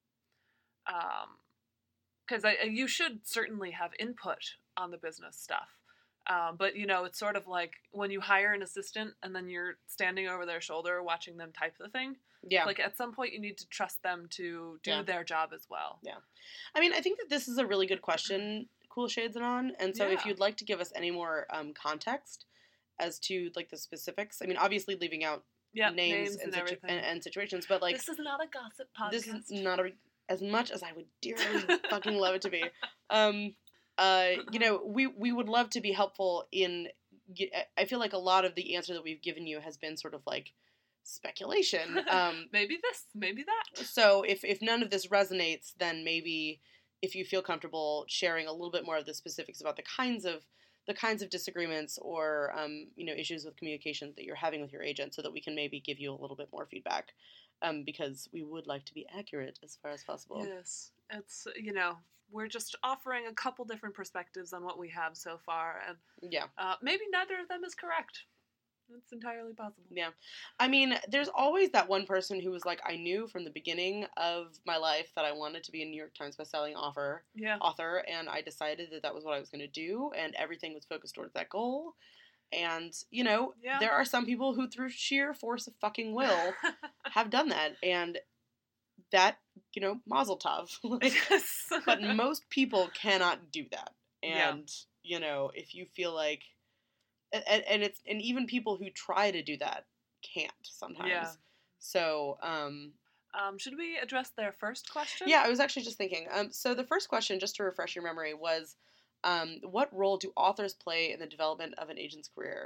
[SPEAKER 2] Because um, you should certainly have input on the business stuff. Um, but, you know, it's sort of like when you hire an assistant and then you're standing over their shoulder watching them type the thing.
[SPEAKER 1] Yeah.
[SPEAKER 2] Like, at some point you need to trust them to do
[SPEAKER 1] yeah.
[SPEAKER 2] their job as well.
[SPEAKER 1] Yeah. I mean, I think that this is a really good question, Cool Shades and On. And so
[SPEAKER 2] yeah.
[SPEAKER 1] if you'd like to give us any more um, context as to, like, the specifics, I mean, obviously leaving out
[SPEAKER 2] yep,
[SPEAKER 1] names,
[SPEAKER 2] names
[SPEAKER 1] and,
[SPEAKER 2] and,
[SPEAKER 1] situ- and, and situations, but, like...
[SPEAKER 2] This is not a gossip podcast.
[SPEAKER 1] This is not a... As much as I would dearly fucking love it to be. Um... Uh, you know, we, we would love to be helpful in, I feel like a lot of the answer that we've given you has been sort of like speculation. Um,
[SPEAKER 2] maybe this, maybe that.
[SPEAKER 1] So if, if none of this resonates, then maybe if you feel comfortable sharing a little bit more of the specifics about the kinds of, the kinds of disagreements or, um, you know, issues with communication that you're having with your agent, so that we can maybe give you a little bit more feedback. Um, because we would like to be accurate as far as possible.
[SPEAKER 2] Yes. It's, you know, we're just offering a couple different perspectives on what we have so far, and
[SPEAKER 1] yeah,
[SPEAKER 2] uh, maybe neither of them is correct. It's entirely possible.
[SPEAKER 1] Yeah. I mean, there's always that one person who was like, I knew from the beginning of my life that I wanted to be a New York Times bestselling author,
[SPEAKER 2] yeah.
[SPEAKER 1] author, and I decided that that was what I was going to do, and everything was focused towards that goal. And, you know,
[SPEAKER 2] yeah.
[SPEAKER 1] there are some people who, through sheer force of fucking will, have done that, and that, you know, mazel tov. Like, but most people cannot do that. And, yeah. you know, if you feel like, and, and it's, and even people who try to do that can't sometimes.
[SPEAKER 2] Yeah.
[SPEAKER 1] So, um,
[SPEAKER 2] um, should we address their first question?
[SPEAKER 1] Yeah, I was actually just thinking. Um, so the first question, just to refresh your memory, was, um, what role do authors play in the development of an agent's career?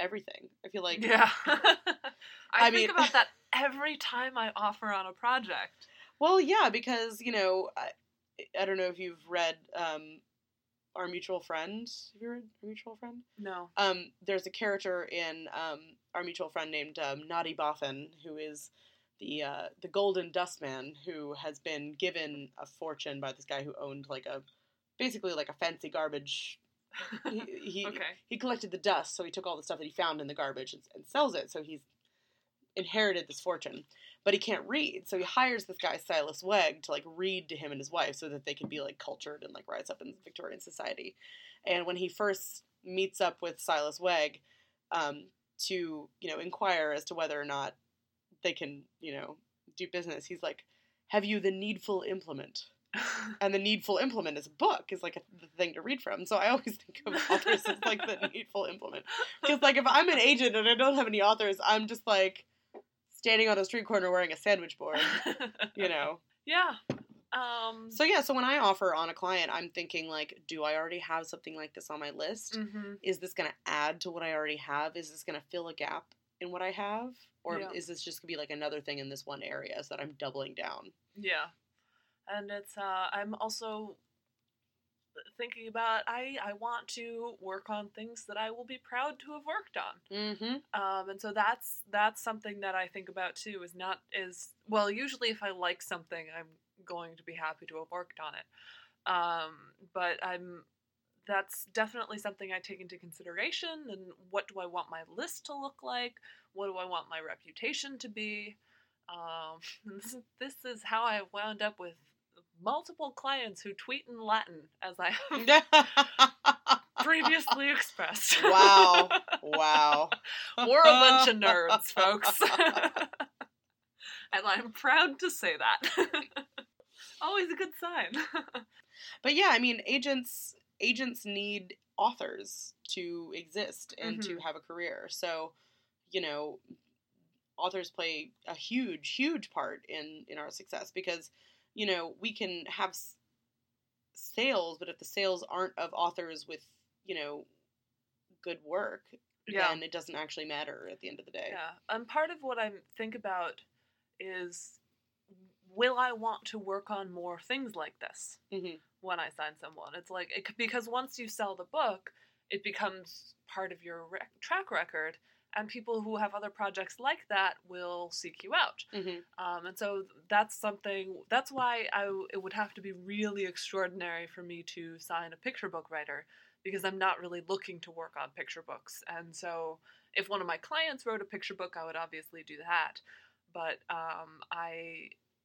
[SPEAKER 1] everything. I feel like
[SPEAKER 2] yeah. I,
[SPEAKER 1] I
[SPEAKER 2] think
[SPEAKER 1] mean-
[SPEAKER 2] about that every time I offer on a project.
[SPEAKER 1] well, yeah, because you know, I, I don't know if you've read um, Our Mutual Friend. Have you read Our Mutual Friend?
[SPEAKER 2] No.
[SPEAKER 1] Um, there's a character in um, Our Mutual Friend named um, Nadi Boffin, who is the uh, the Golden Dustman, who has been given a fortune by this guy who owned like a basically like a fancy garbage. He he,
[SPEAKER 2] Okay.
[SPEAKER 1] he collected the dust, so he took all the stuff that he found in the garbage and, and sells it. So he's inherited this fortune, but he can't read. So he hires this guy Silas Wegg to like read to him and his wife, so that they can be like cultured and like rise up in Victorian society. And when he first meets up with Silas Wegg, um, to you know inquire as to whether or not they can you know do business, he's like, "Have you the needful implement?" And the needful implement is a book, is like a the thing to read from. So I always think of authors as like the needful implement. Because like if I'm an agent and I don't have any authors, I'm just like standing on a street corner wearing a sandwich board, you know.
[SPEAKER 2] Yeah. Um,
[SPEAKER 1] So yeah, so when I offer on a client, I'm thinking like, do I already have something like this on my list?
[SPEAKER 2] mhm.
[SPEAKER 1] Is this going to add to what I already have? Is this going to fill a gap in what I have? Or
[SPEAKER 2] Yeah.
[SPEAKER 1] is this just going to be like another thing in this one area so that I'm doubling down?
[SPEAKER 2] Yeah. And it's, uh, I'm also thinking about, I, I want to work on things that I will be proud to have worked on.
[SPEAKER 1] Mm-hmm.
[SPEAKER 2] Um, and so that's, that's something that I think about too, is not, is, well, usually if I like something, I'm going to be happy to have worked on it. Um, but I'm, that's definitely something I take into consideration. And what do I want my list to look like? What do I want my reputation to be? Um, this, is, this is how I wound up with multiple clients who tweet in Latin, as I have previously expressed.
[SPEAKER 1] Wow. Wow.
[SPEAKER 2] We're a bunch of nerds, folks. And I'm proud to say that. Always a good sign.
[SPEAKER 1] But yeah, I mean, agents agents need authors to exist and to
[SPEAKER 2] Mhm.
[SPEAKER 1] have a career. So, you know, authors play a huge, huge part in in our success because, you know, we can have s- sales, but if the sales aren't of authors with, you know, good work,
[SPEAKER 2] Yeah.
[SPEAKER 1] then it doesn't actually matter at the end of the day.
[SPEAKER 2] Yeah. And part of what I think about is, will I want to work on more things like this
[SPEAKER 1] hmm
[SPEAKER 2] when I sign someone? It's like, it, because once you sell the book, it becomes part of your rec- track record, and people who have other projects like that will seek you out.
[SPEAKER 1] hmm
[SPEAKER 2] Um, and so that's something, that's why I, it would have to be really extraordinary for me to sign a picture book writer, because I'm not really looking to work on picture books. And so if one of my clients wrote a picture book, I would obviously do that. But um, I,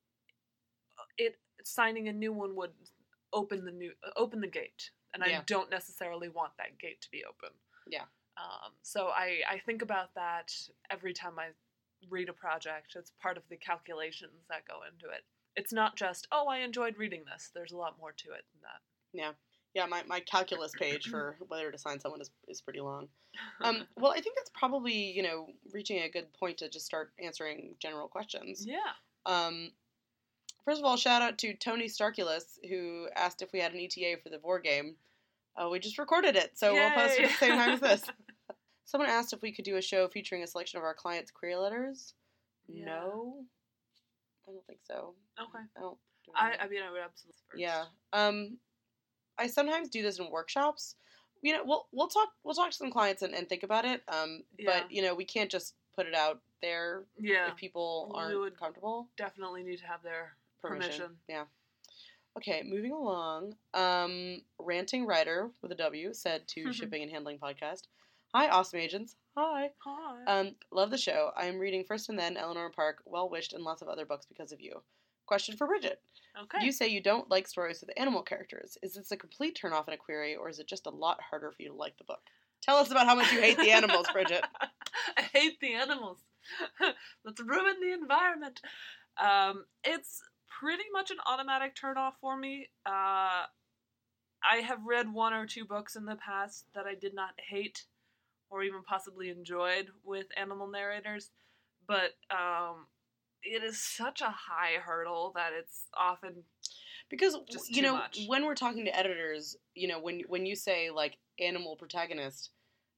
[SPEAKER 2] it signing a new one would open the new open the gate, and
[SPEAKER 1] Yeah.
[SPEAKER 2] I don't necessarily want that gate to be open.
[SPEAKER 1] Yeah.
[SPEAKER 2] Um, so I I think about that every time I read a project. It's part of the calculations that go into it. It's not just, oh, I enjoyed reading this. There's a lot more to it than that.
[SPEAKER 1] Yeah. Yeah, my, my calculus page for whether to sign someone is, is pretty long. Um, well, I think that's probably, you know, reaching a good point to just start answering general questions.
[SPEAKER 2] Yeah.
[SPEAKER 1] Um, first of all, shout out to Tony Starkulus, who asked if we had an E T A for the Vor game. Uh, we just recorded it, so we'll post it at the same time as this. Someone asked if we could do a show featuring a selection of our clients' query letters.
[SPEAKER 2] Yeah.
[SPEAKER 1] No, I don't think so.
[SPEAKER 2] Okay.
[SPEAKER 1] I don't. do
[SPEAKER 2] I,
[SPEAKER 1] that.
[SPEAKER 2] I mean, I would absolutely first.
[SPEAKER 1] Yeah. Um, I sometimes do this in workshops. You know, we'll we'll talk we'll talk to some clients and, and think about it. Um,
[SPEAKER 2] Yeah.
[SPEAKER 1] but you know, we can't just put it out there
[SPEAKER 2] Yeah.
[SPEAKER 1] if people
[SPEAKER 2] We
[SPEAKER 1] aren't
[SPEAKER 2] would-
[SPEAKER 1] comfortable.
[SPEAKER 2] Definitely need to have their
[SPEAKER 1] Permission.
[SPEAKER 2] permission.
[SPEAKER 1] Yeah. Okay, moving along. Um, Ranting Writer with a W said to Shipping and Handling Podcast, "Hi, awesome agents. Hi.
[SPEAKER 2] Hi.
[SPEAKER 1] Um, love the show. I am reading First and Then, Eleanor Park, Well Wished, and lots of other books because of you. Question for Bridget.
[SPEAKER 2] okay.
[SPEAKER 1] You say you don't like stories with animal characters. Is this a complete turnoff in a query, or is it just a lot harder for you to like the book? Tell us about how much you hate the animals, Bridget."
[SPEAKER 2] I hate the animals. Let's ruin the environment. Um, it's pretty much an automatic turnoff for me. Uh, I have read one or two books in the past that I did not hate or even possibly enjoyed with animal narrators, but um, it is such a high hurdle that it's often
[SPEAKER 1] Because,
[SPEAKER 2] just
[SPEAKER 1] you
[SPEAKER 2] too
[SPEAKER 1] know,
[SPEAKER 2] much.
[SPEAKER 1] when we're talking to editors, you know, when when you say, like, animal protagonist,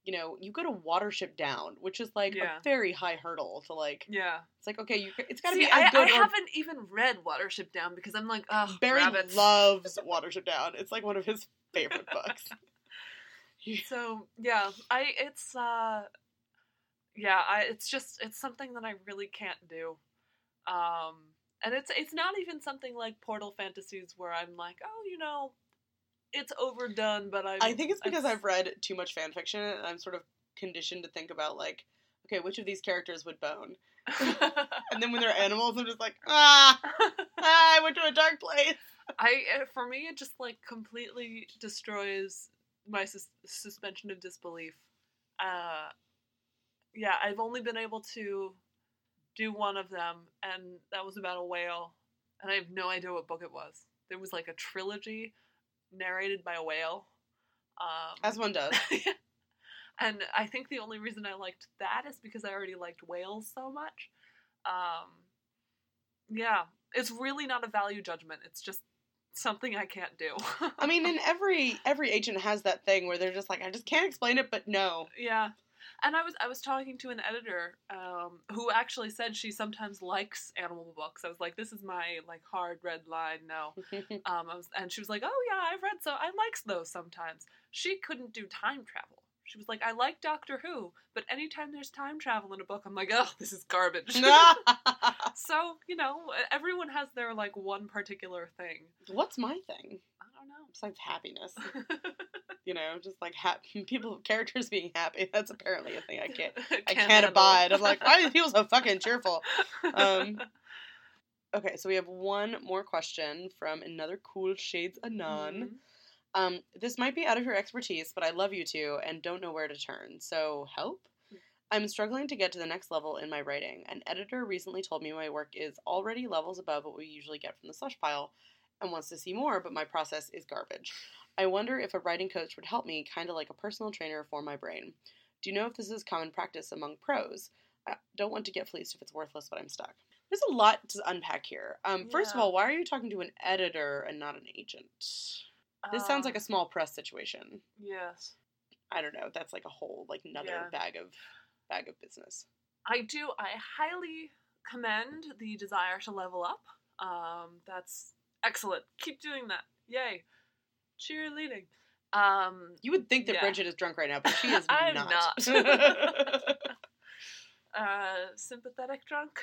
[SPEAKER 1] you know, you go to Watership Down, which is like
[SPEAKER 2] Yeah.
[SPEAKER 1] a very high hurdle to like.
[SPEAKER 2] Yeah.
[SPEAKER 1] It's like, okay, you it's got to
[SPEAKER 2] See,
[SPEAKER 1] be as
[SPEAKER 2] I,
[SPEAKER 1] good.
[SPEAKER 2] I
[SPEAKER 1] or...
[SPEAKER 2] haven't even read Watership Down because I'm like, ugh,
[SPEAKER 1] Barry
[SPEAKER 2] rabbits.
[SPEAKER 1] loves Watership Down. It's like one of his favorite books.
[SPEAKER 2] So yeah, I it's uh, yeah, I it's just it's something that I really can't do, um, and it's it's not even something like Portal Fantasies where I'm like, oh, you know, it's overdone, but I
[SPEAKER 1] I think it's because I've read too much fan fiction and I'm sort of conditioned to think about like, okay, which of these characters would bone? And then when they're animals, I'm just like, ah, ah I went to a dark place.
[SPEAKER 2] I for me it just like completely destroys my sus- suspension of disbelief. Uh, yeah, I've only been able to do one of them, and that was about a whale, and I have no idea what book it was. There was like a trilogy narrated by a whale. Um,
[SPEAKER 1] As one does.
[SPEAKER 2] And I think the only reason I liked that is because I already liked whales so much. Um, yeah, it's really not a value judgment. It's just something I can't do.
[SPEAKER 1] I mean, and every every agent has that thing where they're just like, I just can't explain it, but no.
[SPEAKER 2] Yeah. And I was I was talking to an editor um, who actually said she sometimes likes animal books. I was like, this is my like hard red line. No, um, I was, and she was like, oh yeah, I've read so I like those sometimes. She couldn't do time travel. She was like, I like Doctor Who, but anytime there's time travel in a book, I'm like, oh, this is garbage. So you know, everyone has their like one particular thing.
[SPEAKER 1] What's my thing?
[SPEAKER 2] I don't know.
[SPEAKER 1] Besides happiness. You know, just like ha- people, characters being happy. That's apparently a thing I can't, I can't, can't abide. I'm like, why do people so fucking cheerful? Um, okay, so we have one more question from another Cool Shades Anon.
[SPEAKER 2] Mm-hmm.
[SPEAKER 1] Um, this might be out of your expertise, but I love you two and don't know where to turn. So help? I'm struggling to get to the next level in my writing. An editor recently told me my work is already levels above what we usually get from the slush pile and wants to see more, but my process is garbage. I wonder if a writing coach would help me, kind of like a personal trainer for my brain. Do you know if this is common practice among pros? I don't want to get fleeced if it's worthless, but I'm stuck. There's a lot to unpack here. Um,
[SPEAKER 2] Yeah.
[SPEAKER 1] First of all, why are you talking to an editor and not an agent? This sounds like a small press situation.
[SPEAKER 2] Yes.
[SPEAKER 1] I don't know. That's like a whole, like, another
[SPEAKER 2] Yeah.
[SPEAKER 1] bag of bag of business.
[SPEAKER 2] I do. I highly commend the desire to level up. Um, that's excellent. Keep doing that. Yay. Cheerleading. Um,
[SPEAKER 1] You would think that
[SPEAKER 2] yeah.
[SPEAKER 1] Bridget is drunk right now, but she is
[SPEAKER 2] I'm
[SPEAKER 1] not.
[SPEAKER 2] not. uh, sympathetic drunk.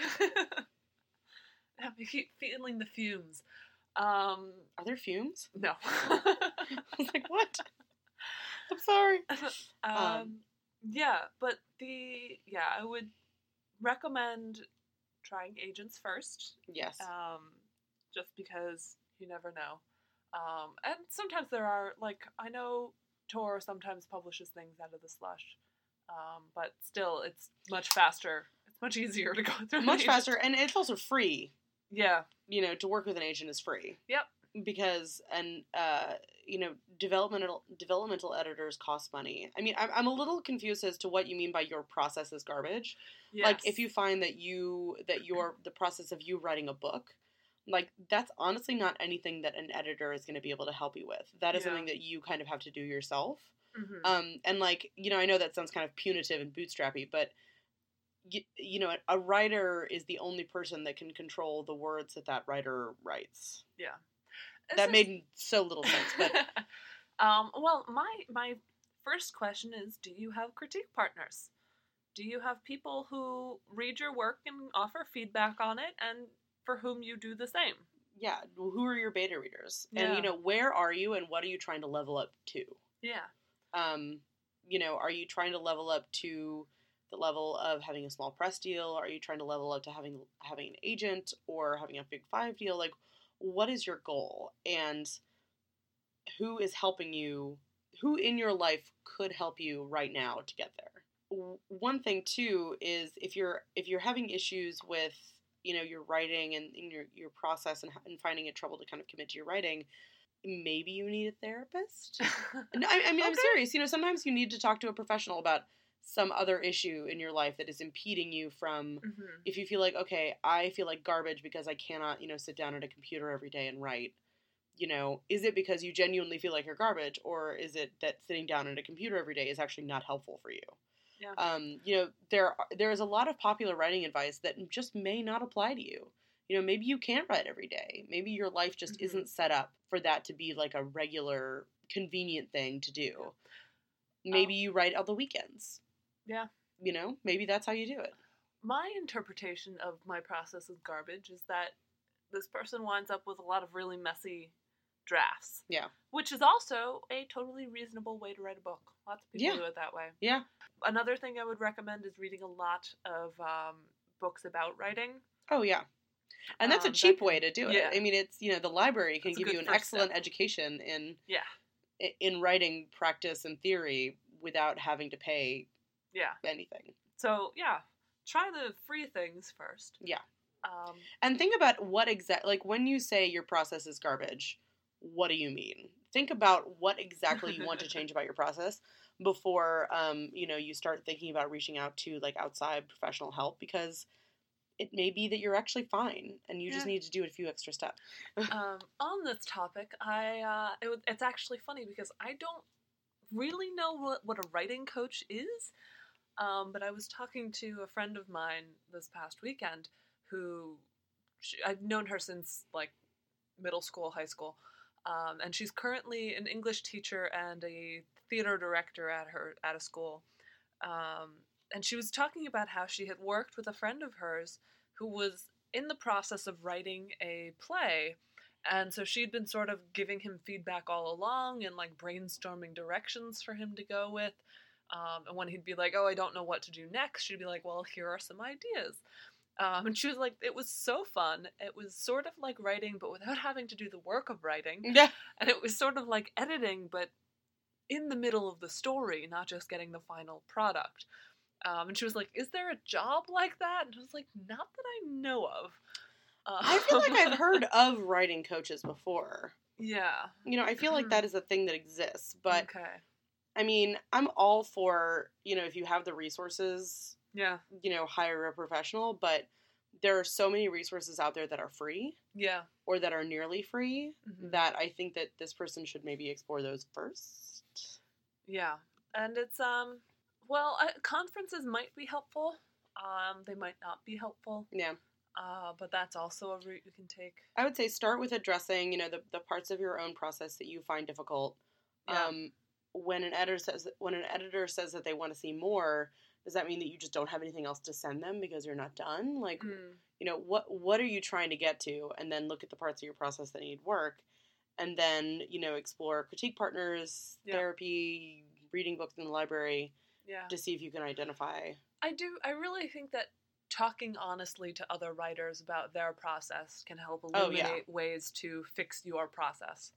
[SPEAKER 2] I'm fe- feeling the fumes. Um,
[SPEAKER 1] Are there fumes?
[SPEAKER 2] no.
[SPEAKER 1] I was like, what? I'm sorry.
[SPEAKER 2] um,
[SPEAKER 1] Um,
[SPEAKER 2] yeah, but the yeah, I would recommend trying agents first.
[SPEAKER 1] Yes.
[SPEAKER 2] Um, just because you never know. Um, and sometimes there are like I know Tor sometimes publishes things out of the slush, um, but still it's much faster. It's much easier to go through. an
[SPEAKER 1] Much
[SPEAKER 2] agent.
[SPEAKER 1] faster, and it's also free.
[SPEAKER 2] Yeah.
[SPEAKER 1] You know, to work with an agent is free.
[SPEAKER 2] Yep.
[SPEAKER 1] Because, and, uh, you know, developmental developmental editors cost money. I mean, I'm, I'm a little confused as to what you mean by your process is garbage.
[SPEAKER 2] Yes.
[SPEAKER 1] Like, if you find that you, that your, the process of you writing a book, like, that's honestly not anything that an editor is going to be able to help you with. That is
[SPEAKER 2] Yeah.
[SPEAKER 1] something that you kind of have to do yourself.
[SPEAKER 2] Mm-hmm.
[SPEAKER 1] Um, and, like, you know, I know that sounds kind of punitive and bootstrappy, but, you, you know, a writer is the only person that can control the words that that writer writes.
[SPEAKER 2] Yeah.
[SPEAKER 1] That
[SPEAKER 2] This
[SPEAKER 1] made so little sense, but
[SPEAKER 2] um, well, my my first question is: do you have critique partners? Do you have people who read your work and offer feedback on it, and for whom you do the same?
[SPEAKER 1] yeah, who are your beta readers?
[SPEAKER 2] Yeah.
[SPEAKER 1] And, you know, where are you and what are you trying to level up to?
[SPEAKER 2] Yeah.
[SPEAKER 1] Um, you know, are you trying to level up to the level of having a small press deal? Are you trying to level up to having having an agent or having a big five deal? Like, what is your goal? And who is helping you? Who in your life could help you right now to get there? W- One thing too is if you're if you're having issues with, you know, your writing and, and your your process and, and finding it trouble to kind of commit to your writing, maybe you need a therapist. No, I, I mean, I'm
[SPEAKER 2] Okay.
[SPEAKER 1] serious. You know, sometimes you need to talk to a professional about some other issue in your life that is impeding you from,
[SPEAKER 2] Mm-hmm.
[SPEAKER 1] if you feel like, okay, I feel like garbage because I cannot, you know, sit down at a computer every day and write. you know, is it because you genuinely feel like you're garbage, or is it that sitting down at a computer every day is actually not helpful for you?
[SPEAKER 2] Yeah.
[SPEAKER 1] Um, you know, there are, there is a lot of popular writing advice that just may not apply to you. You know, maybe you can't write every day. Maybe your life just
[SPEAKER 2] Mm-hmm.
[SPEAKER 1] isn't set up for that to be like a regular, convenient thing to do. Maybe
[SPEAKER 2] Oh.
[SPEAKER 1] you write on the weekends.
[SPEAKER 2] Yeah.
[SPEAKER 1] You know, maybe that's how you do it.
[SPEAKER 2] My interpretation of my process as garbage is that this person winds up with a lot of really messy drafts.
[SPEAKER 1] Yeah.
[SPEAKER 2] Which is also a totally reasonable way to write a book. Lots of people
[SPEAKER 1] Yeah.
[SPEAKER 2] do it that way.
[SPEAKER 1] Yeah.
[SPEAKER 2] Another thing I would recommend is reading a lot of um, books about writing.
[SPEAKER 1] Oh, yeah. And that's
[SPEAKER 2] Um,
[SPEAKER 1] a cheap
[SPEAKER 2] that can-
[SPEAKER 1] way to do it.
[SPEAKER 2] yeah.
[SPEAKER 1] I mean, it's, you know, the library can
[SPEAKER 2] That's a
[SPEAKER 1] give you
[SPEAKER 2] good
[SPEAKER 1] an
[SPEAKER 2] first
[SPEAKER 1] excellent
[SPEAKER 2] step.
[SPEAKER 1] education in
[SPEAKER 2] Yeah.
[SPEAKER 1] i- in writing practice and theory without having to pay
[SPEAKER 2] Yeah.
[SPEAKER 1] anything.
[SPEAKER 2] So, yeah. Try the free things first.
[SPEAKER 1] Yeah.
[SPEAKER 2] Um,
[SPEAKER 1] And think about what exact, like when you say your process is garbage, what do you mean? Think about what exactly you want to change about your process before, um, you know, you start thinking about reaching out to like outside professional help, because it may be that you're actually fine and you just
[SPEAKER 2] Yeah.
[SPEAKER 1] need to do a few extra steps.
[SPEAKER 2] um, on this topic, I uh, it, was- it's actually funny because I don't really know what, what a writing coach is, um, but I was talking to a friend of mine this past weekend who she, I've known her since like middle school, high school, um, and she's currently an English teacher and a theater director at her at a school. Um, and she was talking about how she had worked with a friend of hers who was in the process of writing a play. And so she'd been sort of giving him feedback all along and like brainstorming directions for him to go with. Um, and when he'd be like, oh, I don't know what to do next, she'd be like, well, here are some ideas. Um, and she was like, it was so fun. It was sort of like writing, but without having to do the work of writing.
[SPEAKER 1] Yeah.
[SPEAKER 2] And it was sort of like editing, but in the middle of the story, not just getting the final product. Um, and she was like, is there a job like that? And I was like, not that I know of. Uh,
[SPEAKER 1] I feel like I've heard of writing coaches before.
[SPEAKER 2] Yeah.
[SPEAKER 1] You know, I feel like that is a thing that exists, but
[SPEAKER 2] Okay.
[SPEAKER 1] I mean, I'm all for, you know, if you have the resources,
[SPEAKER 2] Yeah.
[SPEAKER 1] you know, hire a professional, but there are so many resources out there that are free
[SPEAKER 2] Yeah.
[SPEAKER 1] or that are nearly free
[SPEAKER 2] Mhm.
[SPEAKER 1] that I think that this person should maybe explore those first.
[SPEAKER 2] Yeah. And it's, um, well, uh, conferences might be helpful. Um, they might not be helpful.
[SPEAKER 1] Yeah.
[SPEAKER 2] Uh, but that's also a route you can take.
[SPEAKER 1] I would say start with addressing, you know, the, the parts of your own process that you find difficult.
[SPEAKER 2] Yeah.
[SPEAKER 1] Um, when an editor says when an editor says that they want to see more, does that mean that you just don't have anything else to send them because you're not done? Like,
[SPEAKER 2] Mm.
[SPEAKER 1] you know, what what are you trying to get to? And then look at the parts of your process that need work, and then, you know, explore critique partners,
[SPEAKER 2] Yeah.
[SPEAKER 1] therapy, reading books in the library
[SPEAKER 2] Yeah.
[SPEAKER 1] to see if you can identify.
[SPEAKER 2] I do, I really think that talking honestly to other writers about their process can help
[SPEAKER 1] Oh, yeah.
[SPEAKER 2] illuminate ways to fix your process.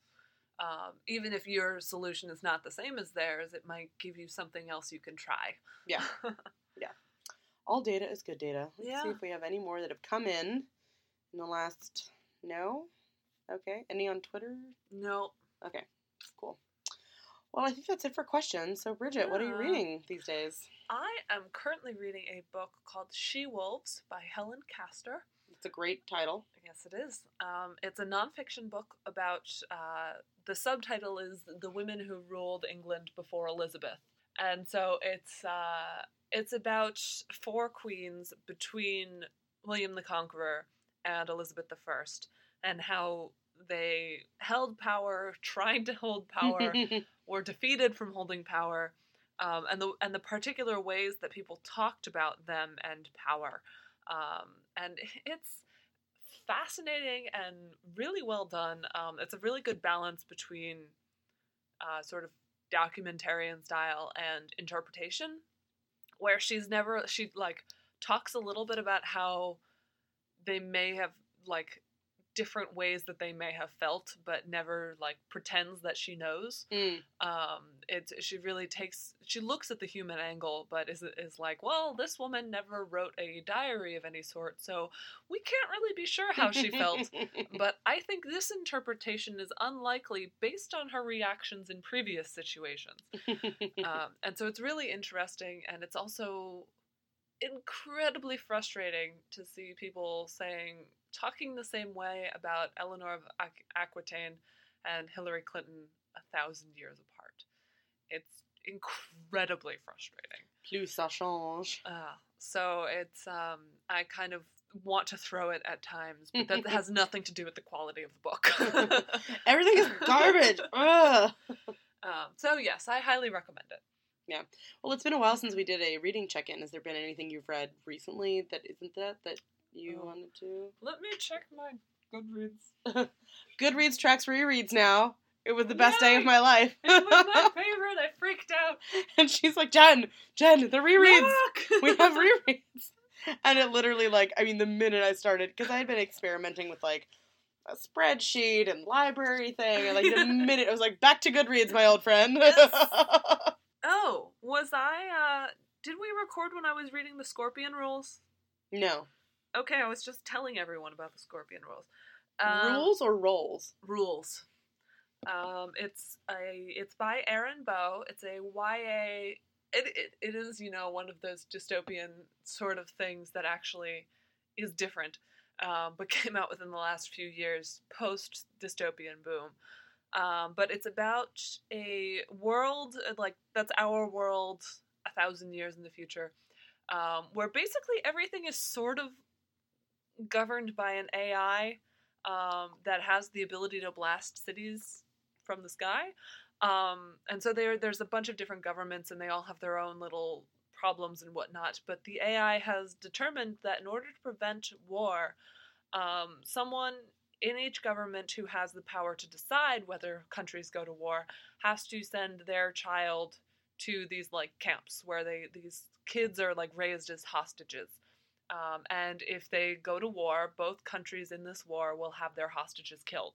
[SPEAKER 2] Um, even if your solution is not the same as theirs, it might give you something else you can try.
[SPEAKER 1] Yeah. Yeah. All data is good data. Let's
[SPEAKER 2] Yeah.
[SPEAKER 1] see if we have any more that have come in in the last... No? Okay. Any on Twitter?
[SPEAKER 2] No.
[SPEAKER 1] Okay. Cool. Well, I think that's it for questions. So, Bridget, what are you
[SPEAKER 2] Yeah.
[SPEAKER 1] reading these days?
[SPEAKER 2] I am currently reading a book called She-Wolves by Helen Castor.
[SPEAKER 1] It's a great title.
[SPEAKER 2] Yes, it is. Um, it's a nonfiction book about, uh, the subtitle is The Women Who Ruled England Before Elizabeth. And so it's, uh, it's about four queens between William the Conqueror and Elizabeth the First, and how they held power, tried to hold power, were defeated from holding power, um, and the and the particular ways that people talked about them and power. Um, and it's fascinating and really well done. Um, it's a really good balance between uh, sort of documentarian style and interpretation, where she's never, she like talks a little bit about how they may have like different ways that they may have felt, but never like pretends that she knows.
[SPEAKER 1] Mm.
[SPEAKER 2] Um, it she really takes she looks at the human angle, but is is like, well, this woman never wrote a diary of any sort, so we can't really be sure how she felt. But I think this interpretation is unlikely based on her reactions in previous situations. Um, and so it's really interesting, and it's also incredibly frustrating to see people saying, talking the same way about Eleanor of Aqu- Aquitaine and Hillary Clinton a thousand years apart. It's incredibly frustrating.
[SPEAKER 1] Plus ça change.
[SPEAKER 2] Uh, so it's, um, I kind of want to throw it at times, but that has nothing to do with the quality of the book.
[SPEAKER 1] Everything is garbage. Ugh.
[SPEAKER 2] Um, so yes, I highly recommend it.
[SPEAKER 1] Yeah. Well, it's been a while since we did a reading check-in. Has there been anything you've read recently that isn't that, that you oh. wanted to?
[SPEAKER 2] Let me check my Goodreads.
[SPEAKER 1] Goodreads tracks rereads now. It was the best Yay! Day of my life.
[SPEAKER 2] It was my favorite. I freaked out.
[SPEAKER 1] And she's like, Jen, Jen, the rereads. We have rereads. And it literally, like, I mean, the minute I started, because I had been experimenting with, like, a spreadsheet and library thing, and, like, the minute, I was like, back to Goodreads, my old friend.
[SPEAKER 2] Yes. Oh, was I, uh, did we record when I was reading the Scorpion Rules?
[SPEAKER 1] No.
[SPEAKER 2] Okay, I was just telling everyone about the Scorpion Rules.
[SPEAKER 1] Um, rules or rolls?
[SPEAKER 2] Rules. Um, it's a, it's by Erin Bow. It's a Y A, it, it, it is, you know, one of those dystopian sort of things that actually is different, um, but came out within the last few years, post-dystopian boom. Um, but it's about a world, like, that's our world a thousand years in the future, um, where basically everything is sort of governed by an A I um, that has the ability to blast cities from the sky. Um, and so there, there's a bunch of different governments, and they all have their own little problems and whatnot. But the A I has determined that in order to prevent war, um, someone in each government who has the power to decide whether countries go to war has to send their child to these, like, camps where they these kids are, like, raised as hostages. Um, and if they go to war, both countries in this war will have their hostages killed.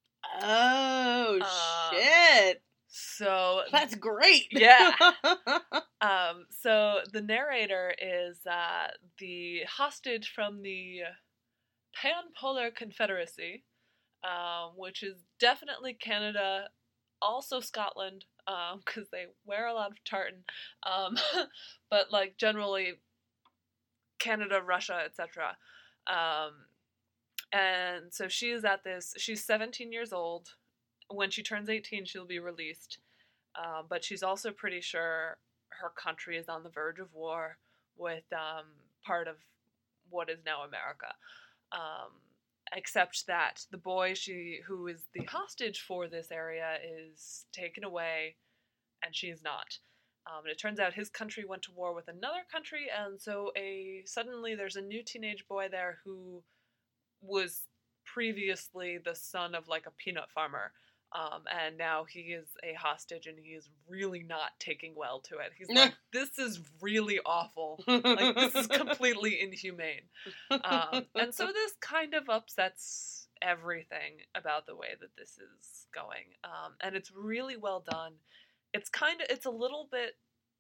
[SPEAKER 1] Oh, um, shit.
[SPEAKER 2] So
[SPEAKER 1] that's great.
[SPEAKER 2] Yeah. um, so the narrator is uh, the hostage from the Pan-Polar Confederacy, um, which is definitely Canada, also Scotland, because um, they wear a lot of tartan, um, but like generally Canada, Russia, et cetera. Um, and so she is at this. She's seventeen years old. When she turns eighteen, she'll be released. Um, but she's also pretty sure her country is on the verge of war with um, part of what is now America. Um, except that the boy she who is the hostage for this area is taken away, and she is not. Um, and it turns out his country went to war with another country, and so a suddenly there's a new teenage boy there who was previously the son of like a peanut farmer. Um, and now he is a hostage, and he is really not taking well to it. He's like, this is really awful. Like, this is completely inhumane. Um, and so this kind of upsets everything about the way that this is going. Um, and it's really well done. It's kind of, it's a little bit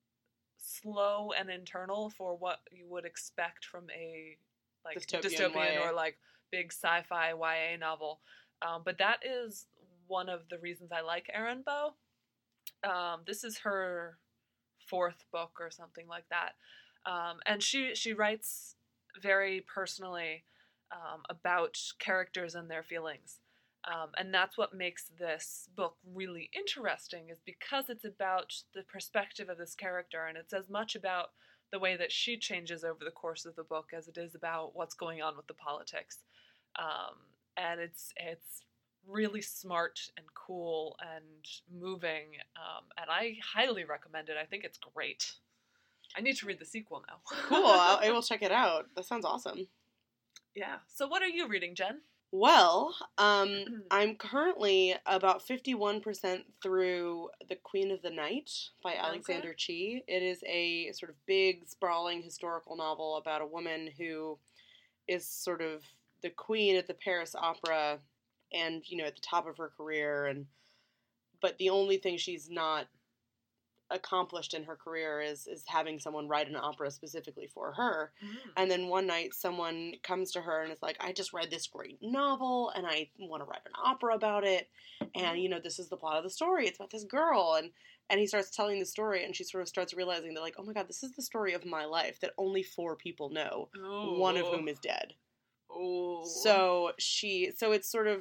[SPEAKER 2] slow and internal for what you would expect from a, like, dystopian, dystopian or, like, big sci-fi Y A novel. Um, but that is one of the reasons I like Erin Bow. Um, this is her fourth book or something like that. Um, and she, she writes very personally um, about characters and their feelings. Um, and that's what makes this book really interesting, is because it's about the perspective of this character, and it's as much about the way that she changes over the course of the book as it is about what's going on with the politics. Um, and it's it's really smart and cool and moving, um, and I highly recommend it. I think it's great. I need to read the sequel now.
[SPEAKER 1] Cool, I'll, I will check it out. That sounds awesome.
[SPEAKER 2] Yeah. So what are you reading, Jen?
[SPEAKER 1] Well, um, I'm currently about fifty-one percent through The Queen of the Night by Alexander
[SPEAKER 2] Okay.
[SPEAKER 1] Chee. It is a sort of big, sprawling historical novel about a woman who is sort of the queen at the Paris Opera and, you know, at the top of her career, and but the only thing she's not accomplished in her career is is having someone write an opera specifically for her.
[SPEAKER 2] Mm.
[SPEAKER 1] And then one night someone comes to her and is like, I just read this great novel and I want to write an opera about it, and, you know, this is the plot of the story. It's about this girl, and and he starts telling the story, and she sort of starts realizing that, like, oh my god, this is the story of my life that only four people know,
[SPEAKER 2] Oh.
[SPEAKER 1] one of whom is dead.
[SPEAKER 2] Oh.
[SPEAKER 1] So she, so it's sort of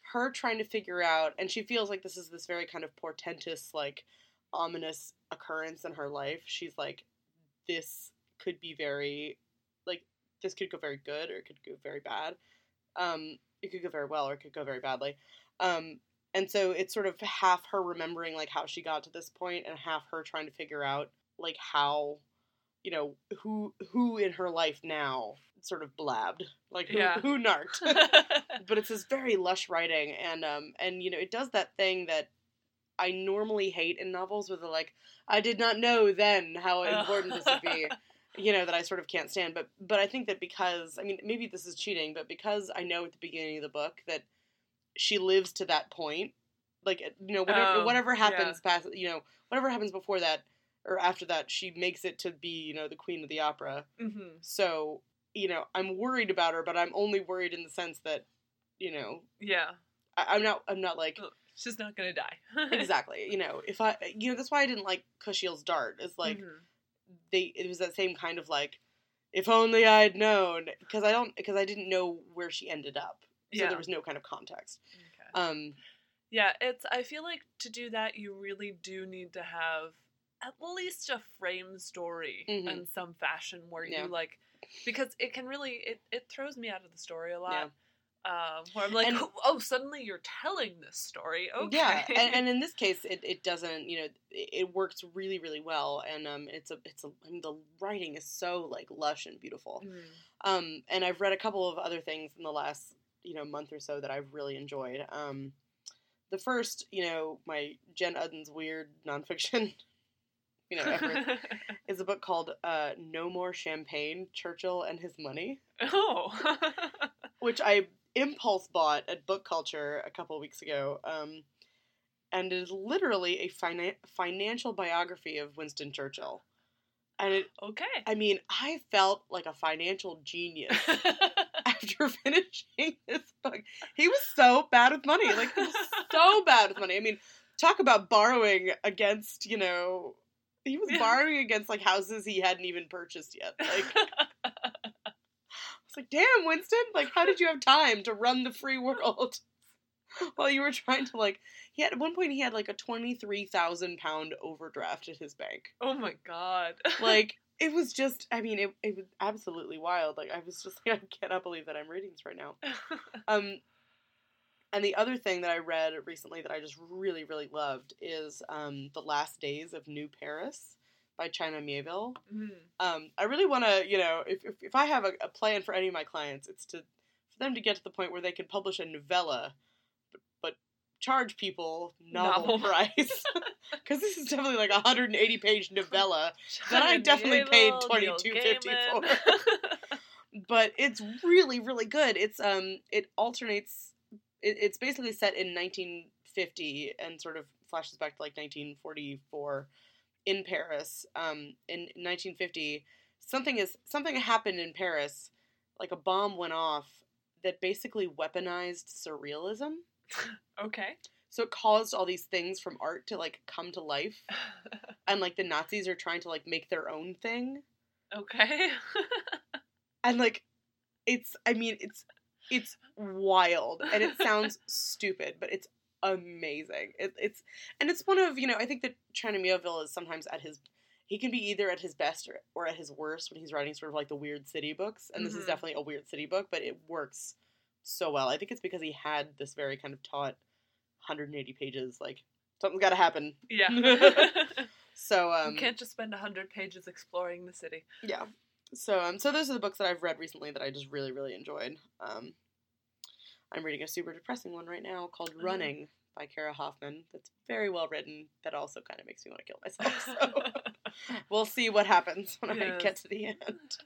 [SPEAKER 1] her trying to figure out, and she feels like this is this very kind of portentous, like, ominous occurrence in her life. She's like, this could be very, like, this could go very good, or it could go very bad. Um, it could go very well, or it could go very badly. Um, and so it's sort of half her remembering, like, how she got to this point, and half her trying to figure out, like, how, you know, who who in her life now sort of blabbed, like, who,
[SPEAKER 2] yeah.
[SPEAKER 1] who narked. But it's this very lush writing, and, um, and, you know, it does that thing that I normally hate in novels, where they're like, I did not know then how important this would be, you know, that I sort of can't stand. But, but I think that because, I mean, maybe this is cheating, but because I know at the beginning of the book that she lives to that point, like, you know, whatever,
[SPEAKER 2] oh,
[SPEAKER 1] whatever happens
[SPEAKER 2] yeah.
[SPEAKER 1] past, you know, whatever happens before that, or after that, she makes it to be, you know, the queen of the opera.
[SPEAKER 2] Mm-hmm.
[SPEAKER 1] So, you know, I'm worried about her, but I'm only worried in the sense that, you know,
[SPEAKER 2] yeah,
[SPEAKER 1] I, I'm not, I'm not like,
[SPEAKER 2] she's not gonna die.
[SPEAKER 1] exactly, you know, if I, you know, that's why I didn't like Kushiel's Dart, is like,
[SPEAKER 2] mm-hmm.
[SPEAKER 1] they, it was that same kind of like, if only I'd known, because I don't, because I didn't know where she ended up, so
[SPEAKER 2] yeah.
[SPEAKER 1] there was no kind of context.
[SPEAKER 2] Okay.
[SPEAKER 1] Um,
[SPEAKER 2] yeah, it's, I feel like to do that, you really do need to have at least a frame story
[SPEAKER 1] mm-hmm.
[SPEAKER 2] in some fashion, where
[SPEAKER 1] Yeah.
[SPEAKER 2] you, like, because it can really, it, it throws me out of the story a lot.
[SPEAKER 1] Yeah.
[SPEAKER 2] Um, where I'm like,
[SPEAKER 1] And-
[SPEAKER 2] oh, oh, suddenly you're telling this story. Okay.
[SPEAKER 1] Yeah, and, and in this case, it, it doesn't, you know, it, it works really, really well, and um, it's a, it's a, I mean, the writing is so, like, lush and beautiful.
[SPEAKER 2] Mm.
[SPEAKER 1] Um, and I've read a couple of other things in the last, you know, month or so that I've really enjoyed. Um, the first, you know, my Jen Udden's weird nonfiction, you know, effort, is a book called uh, No More Champagne, Churchill and His Money.
[SPEAKER 2] Oh.
[SPEAKER 1] Which I impulse bought at Book Culture a couple of weeks ago, um, and it is literally a fina- financial biography of Winston Churchill. And it,
[SPEAKER 2] okay.
[SPEAKER 1] I mean, I felt like a financial genius after finishing this book. He was so bad with money, like, he was so bad with money. I mean, talk about borrowing against, you know, he was borrowing against, like, houses he hadn't even purchased yet. Like, it's like, damn, Winston, like, how did you have time to run the free world while you were trying to, like, he had, at one point he had, like, a twenty-three thousand pound overdraft at his bank.
[SPEAKER 2] Oh my god.
[SPEAKER 1] Like, it was just, I mean, it, it was absolutely wild. Like, I was just like, I cannot believe that I'm reading this right now. Um, and the other thing that I read recently that I just really, really loved is um, The Last Days of New Paris by China Miéville.
[SPEAKER 2] Mm.
[SPEAKER 1] Um, I really want to, you know, if, if if I have a, a plan for any of my clients, it's to for them to get to the point where they can publish a novella, but, but charge people novel,
[SPEAKER 2] Novel.
[SPEAKER 1] price. Because this is definitely like a one hundred eighty page novella that I definitely paid twenty-two fifty for. But it's really, really good. It's um, it alternates. It, it's basically set in nineteen fifty and sort of flashes back to like nineteen forty-four in Paris. Um, in nineteen fifty, something is something happened in Paris, like a bomb went off that basically weaponized surrealism.
[SPEAKER 2] Okay.
[SPEAKER 1] So it caused all these things from art to, like, come to life. And, like, the Nazis are trying to, like, make their own thing.
[SPEAKER 2] Okay.
[SPEAKER 1] And, like, it's, I mean, it's, it's wild. And it sounds stupid, but it's amazing. It, it's, and it's one of, you know, I think that China Miéville is sometimes at his, he can be either at his best or, or at his worst when he's writing sort of, like, the Weird City books. And this
[SPEAKER 2] Mm-hmm.
[SPEAKER 1] is definitely a Weird City book, but it works so well. I think it's because he had this very kind of taut one hundred eighty pages, like, something's gotta happen.
[SPEAKER 2] Yeah.
[SPEAKER 1] So, um...
[SPEAKER 2] you can't just spend one hundred pages exploring the city.
[SPEAKER 1] Yeah. So, um, so those are the books that I've read recently that I just really, really enjoyed. Um, I'm reading a super depressing one right now called
[SPEAKER 2] Mm-hmm.
[SPEAKER 1] Running by Kara Hoffman. That's very well written. That also kind of makes me want to kill myself. So, we'll see what happens when
[SPEAKER 2] Yes.
[SPEAKER 1] I get to the end.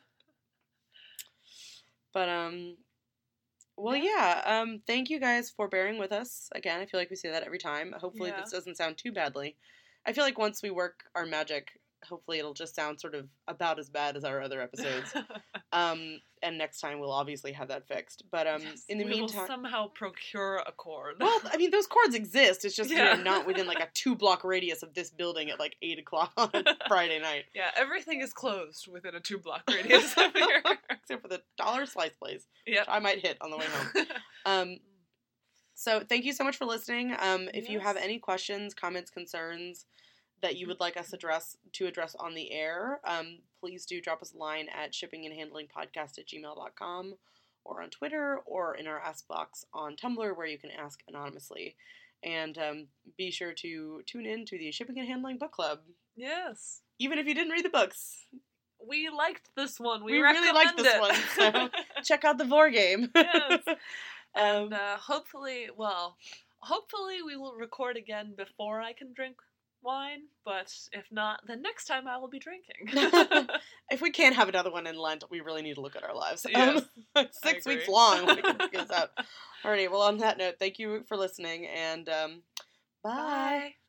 [SPEAKER 1] But, um... Well, yeah, um, thank you guys for bearing with us. Again, I feel like we say that every time. Hopefully
[SPEAKER 2] Yeah.
[SPEAKER 1] this doesn't sound too badly. I feel like once we work our magic, hopefully it'll just sound sort of about as bad as our other episodes. Um, and next time we'll obviously have that fixed. But um,
[SPEAKER 2] Yes,
[SPEAKER 1] in the
[SPEAKER 2] we
[SPEAKER 1] meantime...
[SPEAKER 2] will somehow procure a cord.
[SPEAKER 1] Well, I mean, those cords exist. It's just,
[SPEAKER 2] Yeah.
[SPEAKER 1] you know, not within, like, a two-block radius of this building at, like, eight o'clock on a Friday night.
[SPEAKER 2] Yeah, everything is closed within a two-block radius of here.
[SPEAKER 1] Except for the dollar slice place,
[SPEAKER 2] Yep.
[SPEAKER 1] which I might hit on the way home. Um, So thank you so much for listening. Um, if
[SPEAKER 2] Yes.
[SPEAKER 1] you have any questions, comments, concerns that you would like us address to address on the air, um, please do drop us a line at shipping and handling podcast at gmail dot com or on Twitter or in our Ask Box on Tumblr where you can ask anonymously. And um, be sure to tune in to the Shipping and Handling Book Club.
[SPEAKER 2] Yes.
[SPEAKER 1] Even if you didn't read the books.
[SPEAKER 2] We liked this one. We,
[SPEAKER 1] We really liked
[SPEAKER 2] recommend
[SPEAKER 1] this
[SPEAKER 2] it.
[SPEAKER 1] one, so check out the Vor game.
[SPEAKER 2] Yes.
[SPEAKER 1] Um,
[SPEAKER 2] And uh, hopefully, well, hopefully we will record again before I can drink wine, but if not, then next time I will be drinking.
[SPEAKER 1] if we can't have another one in Lent, we really need to look at our lives.
[SPEAKER 2] Yes,
[SPEAKER 1] Um, six
[SPEAKER 2] I
[SPEAKER 1] weeks
[SPEAKER 2] agree.
[SPEAKER 1] long. We can figure this out. Alrighty, well, on that note, thank you for listening, and um, bye.
[SPEAKER 2] Bye.